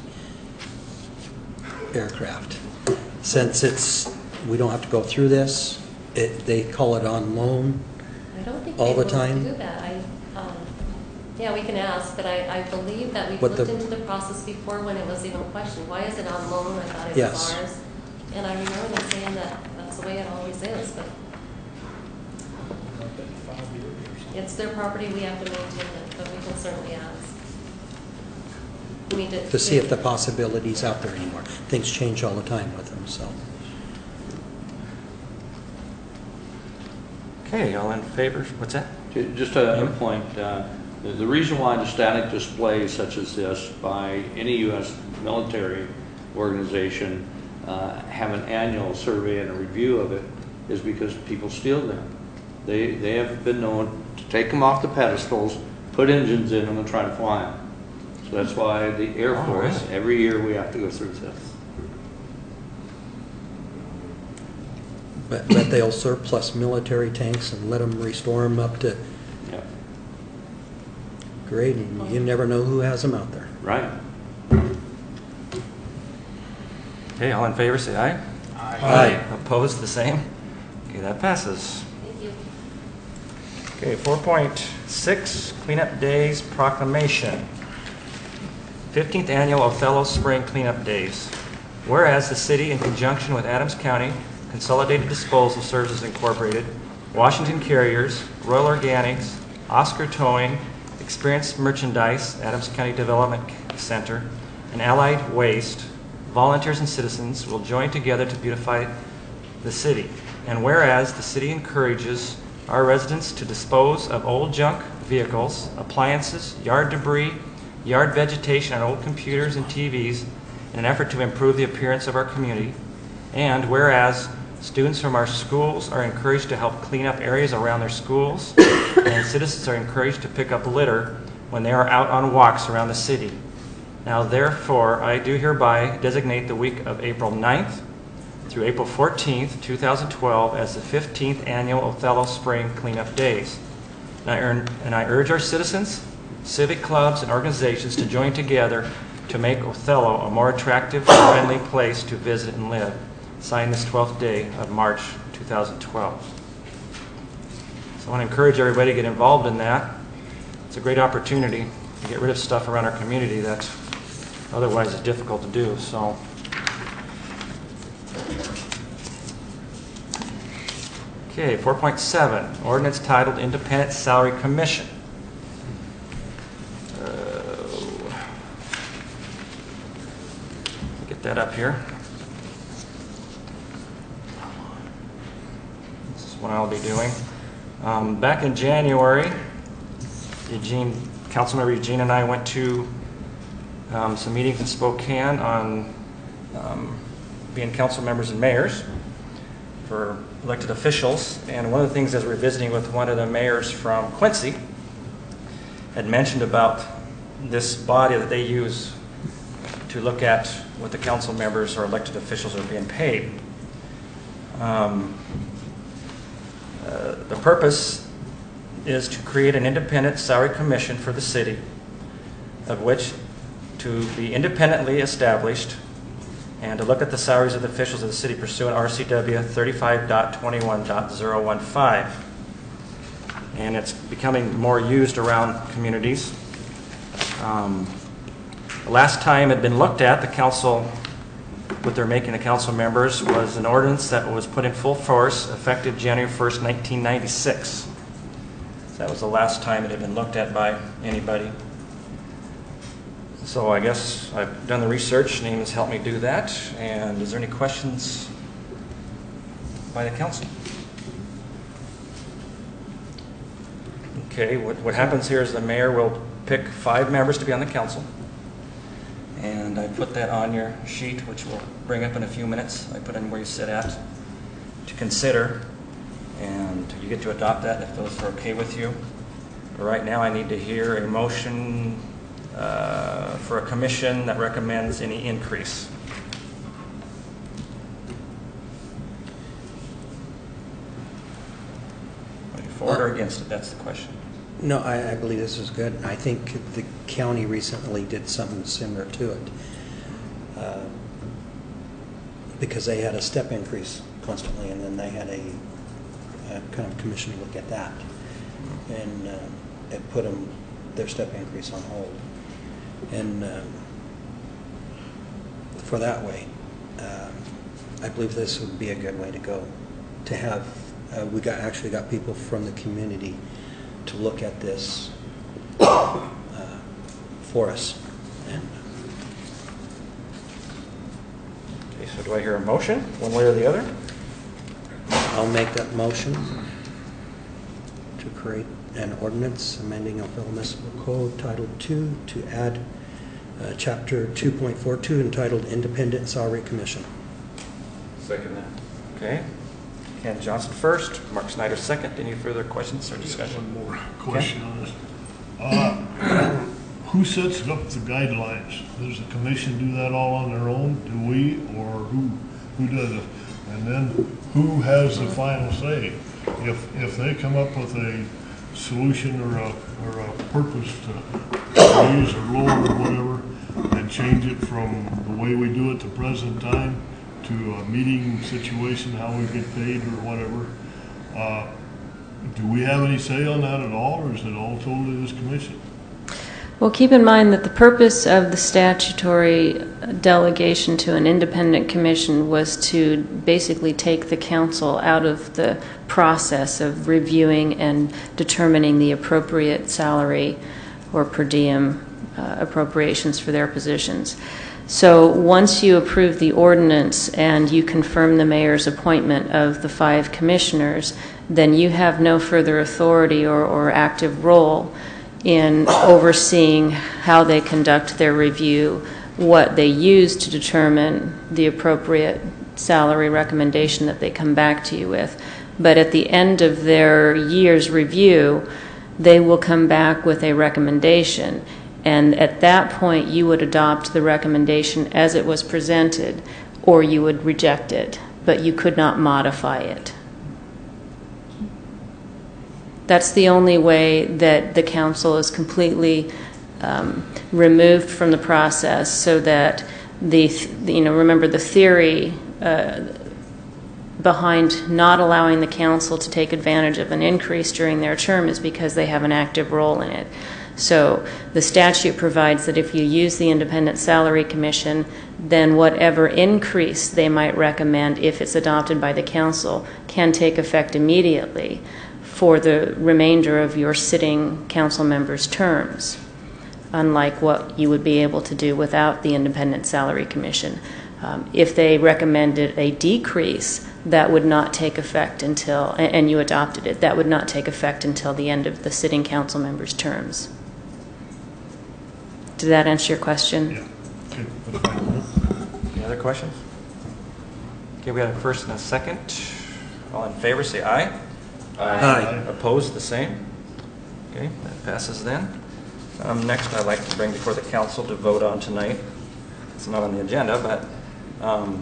aircraft? Since it's, we don't have to go through this, it, they call it on loan. I don't think All they the will time? do that. I, um, yeah, we can ask, but I, I believe that we've What looked the- into the process before when it was even questioned. Why is it on loan? I thought it Yes. was ours. And I remember them saying that that's the way it always is, but it's their property, we have to maintain it, but we can certainly ask. We need to. To see if the possibility's out there anymore. Things change all the time with them, so. Okay, all in favor? What's that? Ju- Just a, a point, uh, the, the reason why the static displays such as this by any U S military organization uh, have an annual survey and a review of it is because people steal them. They, they have been known to take them off the pedestals, put engines in them and try to fly them. So that's why the Air Oh, Force, really? every year we have to go through this. But, but they'll surplus military tanks and let them restore them up to Yeah. grade, and you never know who has them out there. Right. Okay, all in favor, say aye. Aye. Opposed, the same? Okay, that passes. Thank you. Okay, four point six, Cleanup Days Proclamation. fifteenth Annual Othello Spring Cleanup Days. Whereas the city, in conjunction with Adams County Consolidated Disposal Services Incorporated, Washington Carriers, Royal Organics, Oscar Towing, Experience Merchandise, Adams County Development Center, and Allied Waste, volunteers and citizens will join together to beautify the city. And whereas the city encourages our residents to dispose of old junk vehicles, appliances, yard debris, yard vegetation, and old computers and T Vs in an effort to improve the appearance of our community. And whereas students from our schools are encouraged to help clean up areas around their schools, and citizens are encouraged to pick up litter when they are out on walks around the city. Now therefore, I do hereby designate the week of April ninth through April fourteenth, two thousand twelve as the fifteenth Annual Othello Spring Cleanup Days. And I, earn, and I urge our citizens, civic clubs, and organizations to join together to make Othello a more attractive, friendly place to visit and live. Signed this twelfth day of March two thousand twelve. So I want to encourage everybody to get involved in that. It's a great opportunity to get rid of stuff around our community that otherwise it's difficult to do, so. Okay, four point seven, ordinance titled Independent Salary Commission. Uh, Get that up here. This is what I'll be doing. Um, back in January, Eugene, Councilmember Eugene and I went to um, some meetings in Spokane on um, being council members and mayors for elected officials. And one of the things, as we were visiting with one of the mayors from Quincy, had mentioned about this body that they use to look at what the council members or elected officials are being paid. Um, uh, the purpose is to create an independent salary commission for the city, of which to be independently established and to look at the salaries of the officials of the city pursuant R C W thirty-five point twenty-one point zero one five. And it's becoming more used around communities. Um, the last time it had been looked at, the council, what they're making the council members, was an ordinance that was put in full force effective January first, nineteen ninety-six. So that was the last time it had been looked at by anybody. So I guess I've done the research. Name has helped me do that. And is there any questions by the council? Okay, what, what happens here is the mayor will pick five members to be on the council. And I put that on your sheet, which we'll bring up in a few minutes. I put in where you sit at to consider. And you get to adopt that if those are okay with you. But right now I need to hear a motion Uh, for a commission that recommends any increase. Are you for it or against it? That's the question. No, I, I believe this is good. I think the county recently did something similar to it uh, because they had a step increase constantly, and then they had a, a kind of commission to look at that, and uh, it put them their step increase on hold. And um, for that way, um, I believe this would be a good way to go. To have, uh, we got actually got people from the community to look at this uh, for us. And okay, so do I hear a motion, one way or the other? I'll make that motion to create an ordinance amending Oakville Municipal Code Title two to add uh, Chapter two point four two entitled Independent Salary Commission. Second that. Okay. Ken Johnson first, Mark Snyder second. Any further questions or discussion? One more question on this. Uh, who sets up the guidelines? Does the commission do that all on their own? Do we, or who who does it? And then who has the final say? If if they come up with a solution or a or a purpose to raise or lower or whatever, and change it from the way we do it the present time to a meeting situation, how we get paid or whatever. Uh, do we have any say on that at all, or is it all totally this commission? Well, keep in mind that the purpose of the statutory delegation to an independent commission was to basically take the council out of the process of reviewing and determining the appropriate salary or per diem uh, appropriations for their positions. So once you approve the ordinance and you confirm the mayor's appointment of the five commissioners, then you have no further authority or, or active role in overseeing how they conduct their review, what they use to determine the appropriate salary recommendation that they come back to you with. But at the end of their year's review, they will come back with a recommendation. And at that point, you would adopt the recommendation as it was presented, or you would reject it, but you could not modify it. That's the only way that the council is completely um, removed from the process, so that the, you know, remember the theory uh, behind not allowing the council to take advantage of an increase during their term is because they have an active role in it. So the statute provides that if you use the Independent Salary Commission, then whatever increase they might recommend, if it's adopted by the council, can take effect immediately for the remainder of your sitting council members' terms, unlike what you would be able to do without the Independent Salary Commission. Um, if they recommended a decrease, that would not take effect until, and you adopted it, that would not take effect until the end of the sitting council members' terms. Did that answer your question? Yeah. Okay, that's fine. Any other questions? Okay, we have a first and a second. All in favor, say aye. Aye. Opposed, the same. Okay, that passes then. Um, next, I'd like to bring before the council to vote on tonight. It's not on the agenda, but um,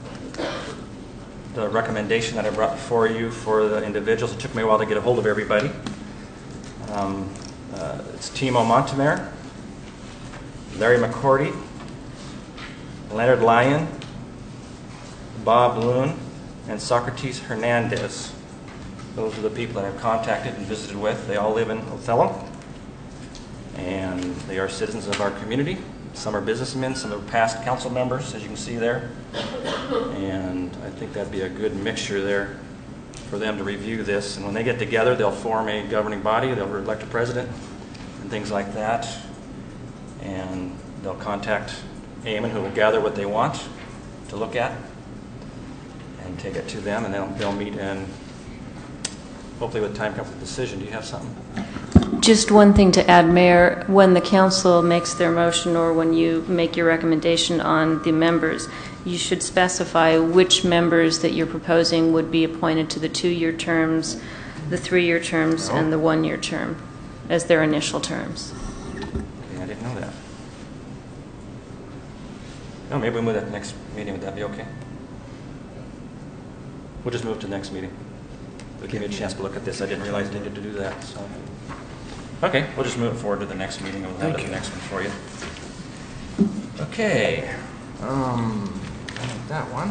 the recommendation that I brought before you for the individuals. It took me a while to get a hold of everybody. Um, uh, it's Timo Montemare, Larry McCordy, Leonard Lyon, Bob Loon, and Socrates Hernandez. Those are the people that I've contacted and visited with. They all live in Othello, and they are citizens of our community. Some are businessmen, some are past council members, as you can see there. And I think that'd be a good mixture there for them to review this. And when they get together, they'll form a governing body, they'll elect a president and things like that. And they'll contact Eamon, who will gather what they want to look at and take it to them, and then they'll meet and hopefully with time comes a decision. Do you have something? Just one thing to add, Mayor. When the council makes their motion or when you make your recommendation on the members, you should specify which members that you're proposing would be appointed to the two-year terms, the three-year terms, No. and the one-year term as their initial terms. Okay, I didn't know that. No, maybe we'll move that to the next meeting. Would that be okay? We'll just move to the next meeting. It'll give me a chance to look at this. I didn't realize I needed to do that. So, okay, we'll just move it forward to the next meeting, and we'll have the next one for you. Okay, um, I think that one.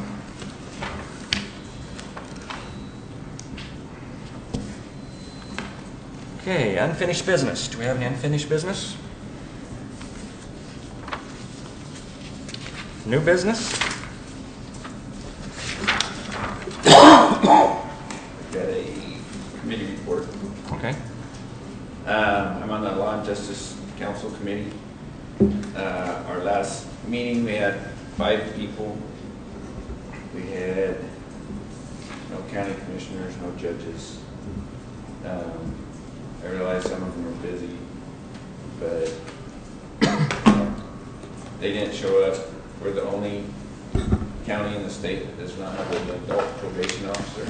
Okay, unfinished business. Do we have any unfinished business? New business? I've got a committee report. Okay. Um, I'm on the Law and Justice Council Committee. Uh, our last meeting, we had five people. We had no county commissioners, no judges. Um, I realize some of them are busy, but they didn't show up. We're the only county in the state that does not have an adult probation officer.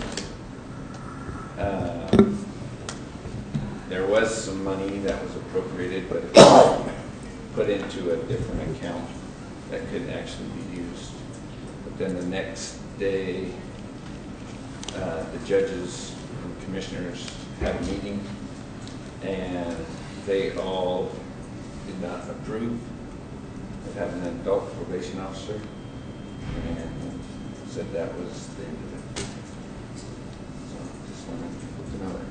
Um, there was some money that was appropriated, but it was put into a different account that could actually be used. But then the next day, uh, the judges and commissioners had a meeting, and they all did not approve of having an adult probation officer, and said that was the end of it. So just wanted people to know that.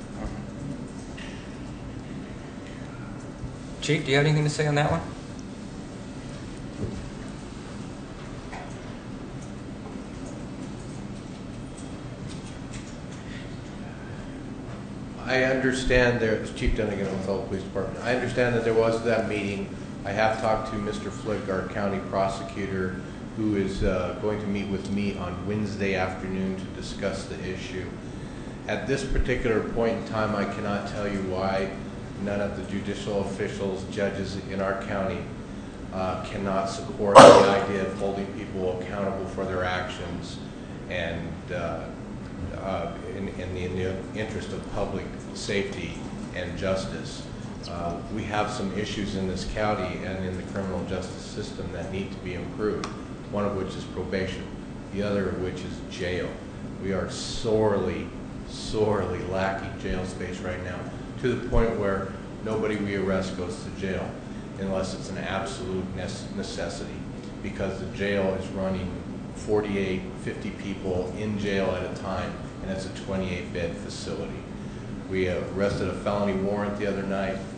Chief, do you have anything to say on that one? I understand there, it's Chief Dunnigan with Othello Police Department. I understand that there was that meeting. I have talked to Mister Flick, our county prosecutor, who is uh, going to meet with me on Wednesday afternoon to discuss the issue. At this particular point in time, I cannot tell you why none of the judicial officials, judges in our county uh, cannot support the idea of holding people accountable for their actions and uh, uh, in, in the in the interest of public safety and justice. Uh, we have some issues in this county and in the criminal justice system that need to be improved, one of which is probation, the other of which is jail. We are sorely, sorely lacking jail space right now, to the point where nobody we arrest goes to jail unless it's an absolute necessity, because the jail is running forty-eight, fifty people in jail at a time, and it's a twenty-eight bed facility. We arrested a felony warrant the other night.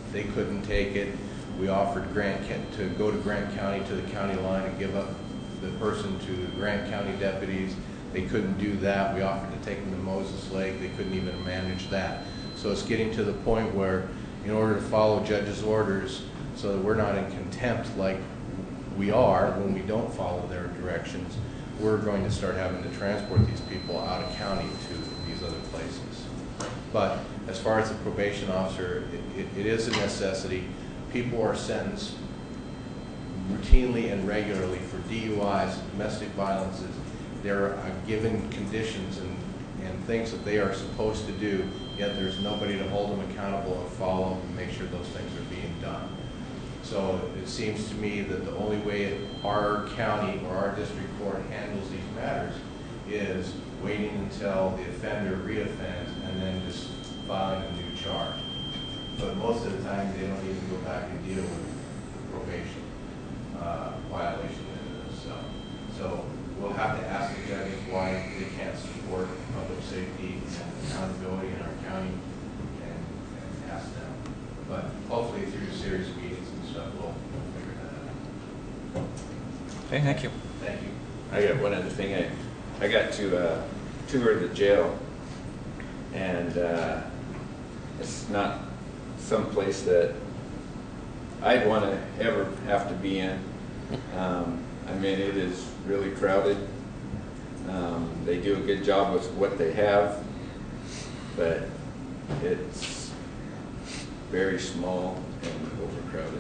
They couldn't take it. We offered Grant Ca- to go to Grant County to the county line and give up the person to the Grant County deputies. They couldn't do that. We offered to take them to Moses Lake. They couldn't even manage that. So it's getting to the point where, in order to follow judges' orders so that we're not in contempt like we are when we don't follow their directions, we're going to start having to transport these people out of county to these other places. But as far as the probation officer, it, it, it is a necessity. People are sentenced routinely and regularly for D U Is, domestic violences. There are given conditions and, and things that they are supposed to do, yet there's nobody to hold them accountable and follow and make sure those things are being done. So it seems to me that the only way our county or our district court handles these matters is waiting until the offender reoffends and then just filing a new charge. But most of the time, they don't even go back and deal with the probation uh, violation in this. So, so we'll have to ask the judges why they can't support public safety and accountability in our county, and, and ask them. But hopefully through serious meetings and stuff, we'll figure that out. Okay, thank you. Thank you. I got one other thing. I, I got to uh, tour the jail, and uh, it's not some place that I'd want to ever have to be in. Um, I mean, it is really crowded. Um, they do a good job with what they have, but it's very small and overcrowded.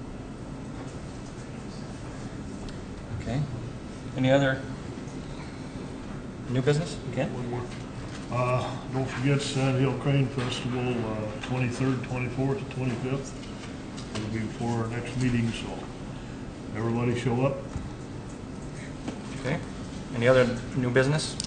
Okay. Any other new business? Ken? One more. Uh, don't forget Sand Hill Crane Festival, uh, twenty-third, twenty-fourth, and twenty-fifth. It'll be before our next meeting, so everybody show up. Okay. Any other new business?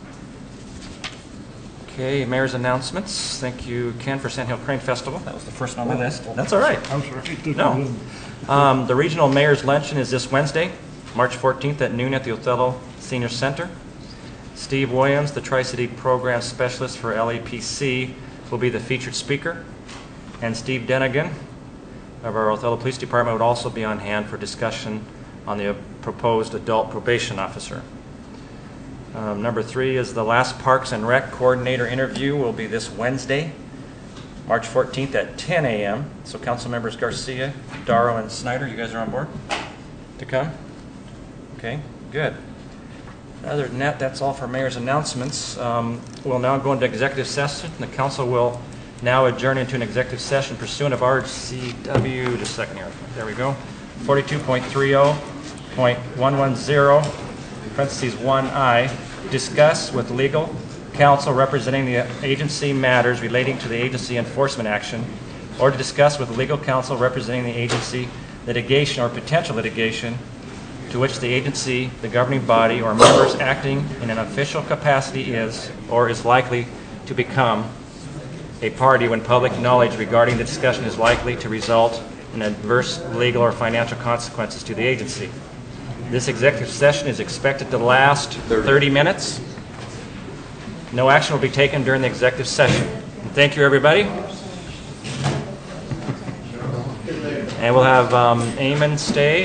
Okay, mayor's announcements. Thank you, Ken, for Sand Hill Crane Festival. That was the first on my list. That's all right. I'm sorry. No. Um, the regional mayor's luncheon is this Wednesday, March fourteenth at noon at the Othello Senior Center. Steve Williams, the Tri-City Program Specialist for L A P C, will be the featured speaker. And Steve Denigan of our Othello Police Department would also be on hand for discussion on the proposed adult probation officer. Um, number three is the last Parks and Rec coordinator interview will be this Wednesday, March fourteenth at ten A M So council members Garcia, Darrow, and Snyder, you guys are on board to come? Okay, good. Other than that, that's all for mayor's announcements. Um, we'll now go into executive session. The council will now adjourn into an executive session pursuant of R C W, just a second here, there we go, forty-two point thirty point one one zero, parentheses one I, discuss with legal counsel representing the agency matters relating to the agency enforcement action, or to discuss with legal counsel representing the agency litigation or potential litigation to which the agency, the governing body, or members acting in an official capacity is or is likely to become a party when public knowledge regarding the discussion is likely to result in adverse legal or financial consequences to the agency. This executive session is expected to last thirty minutes. No action will be taken during the executive session. Thank you, everybody. And we'll have um, Eamon stay.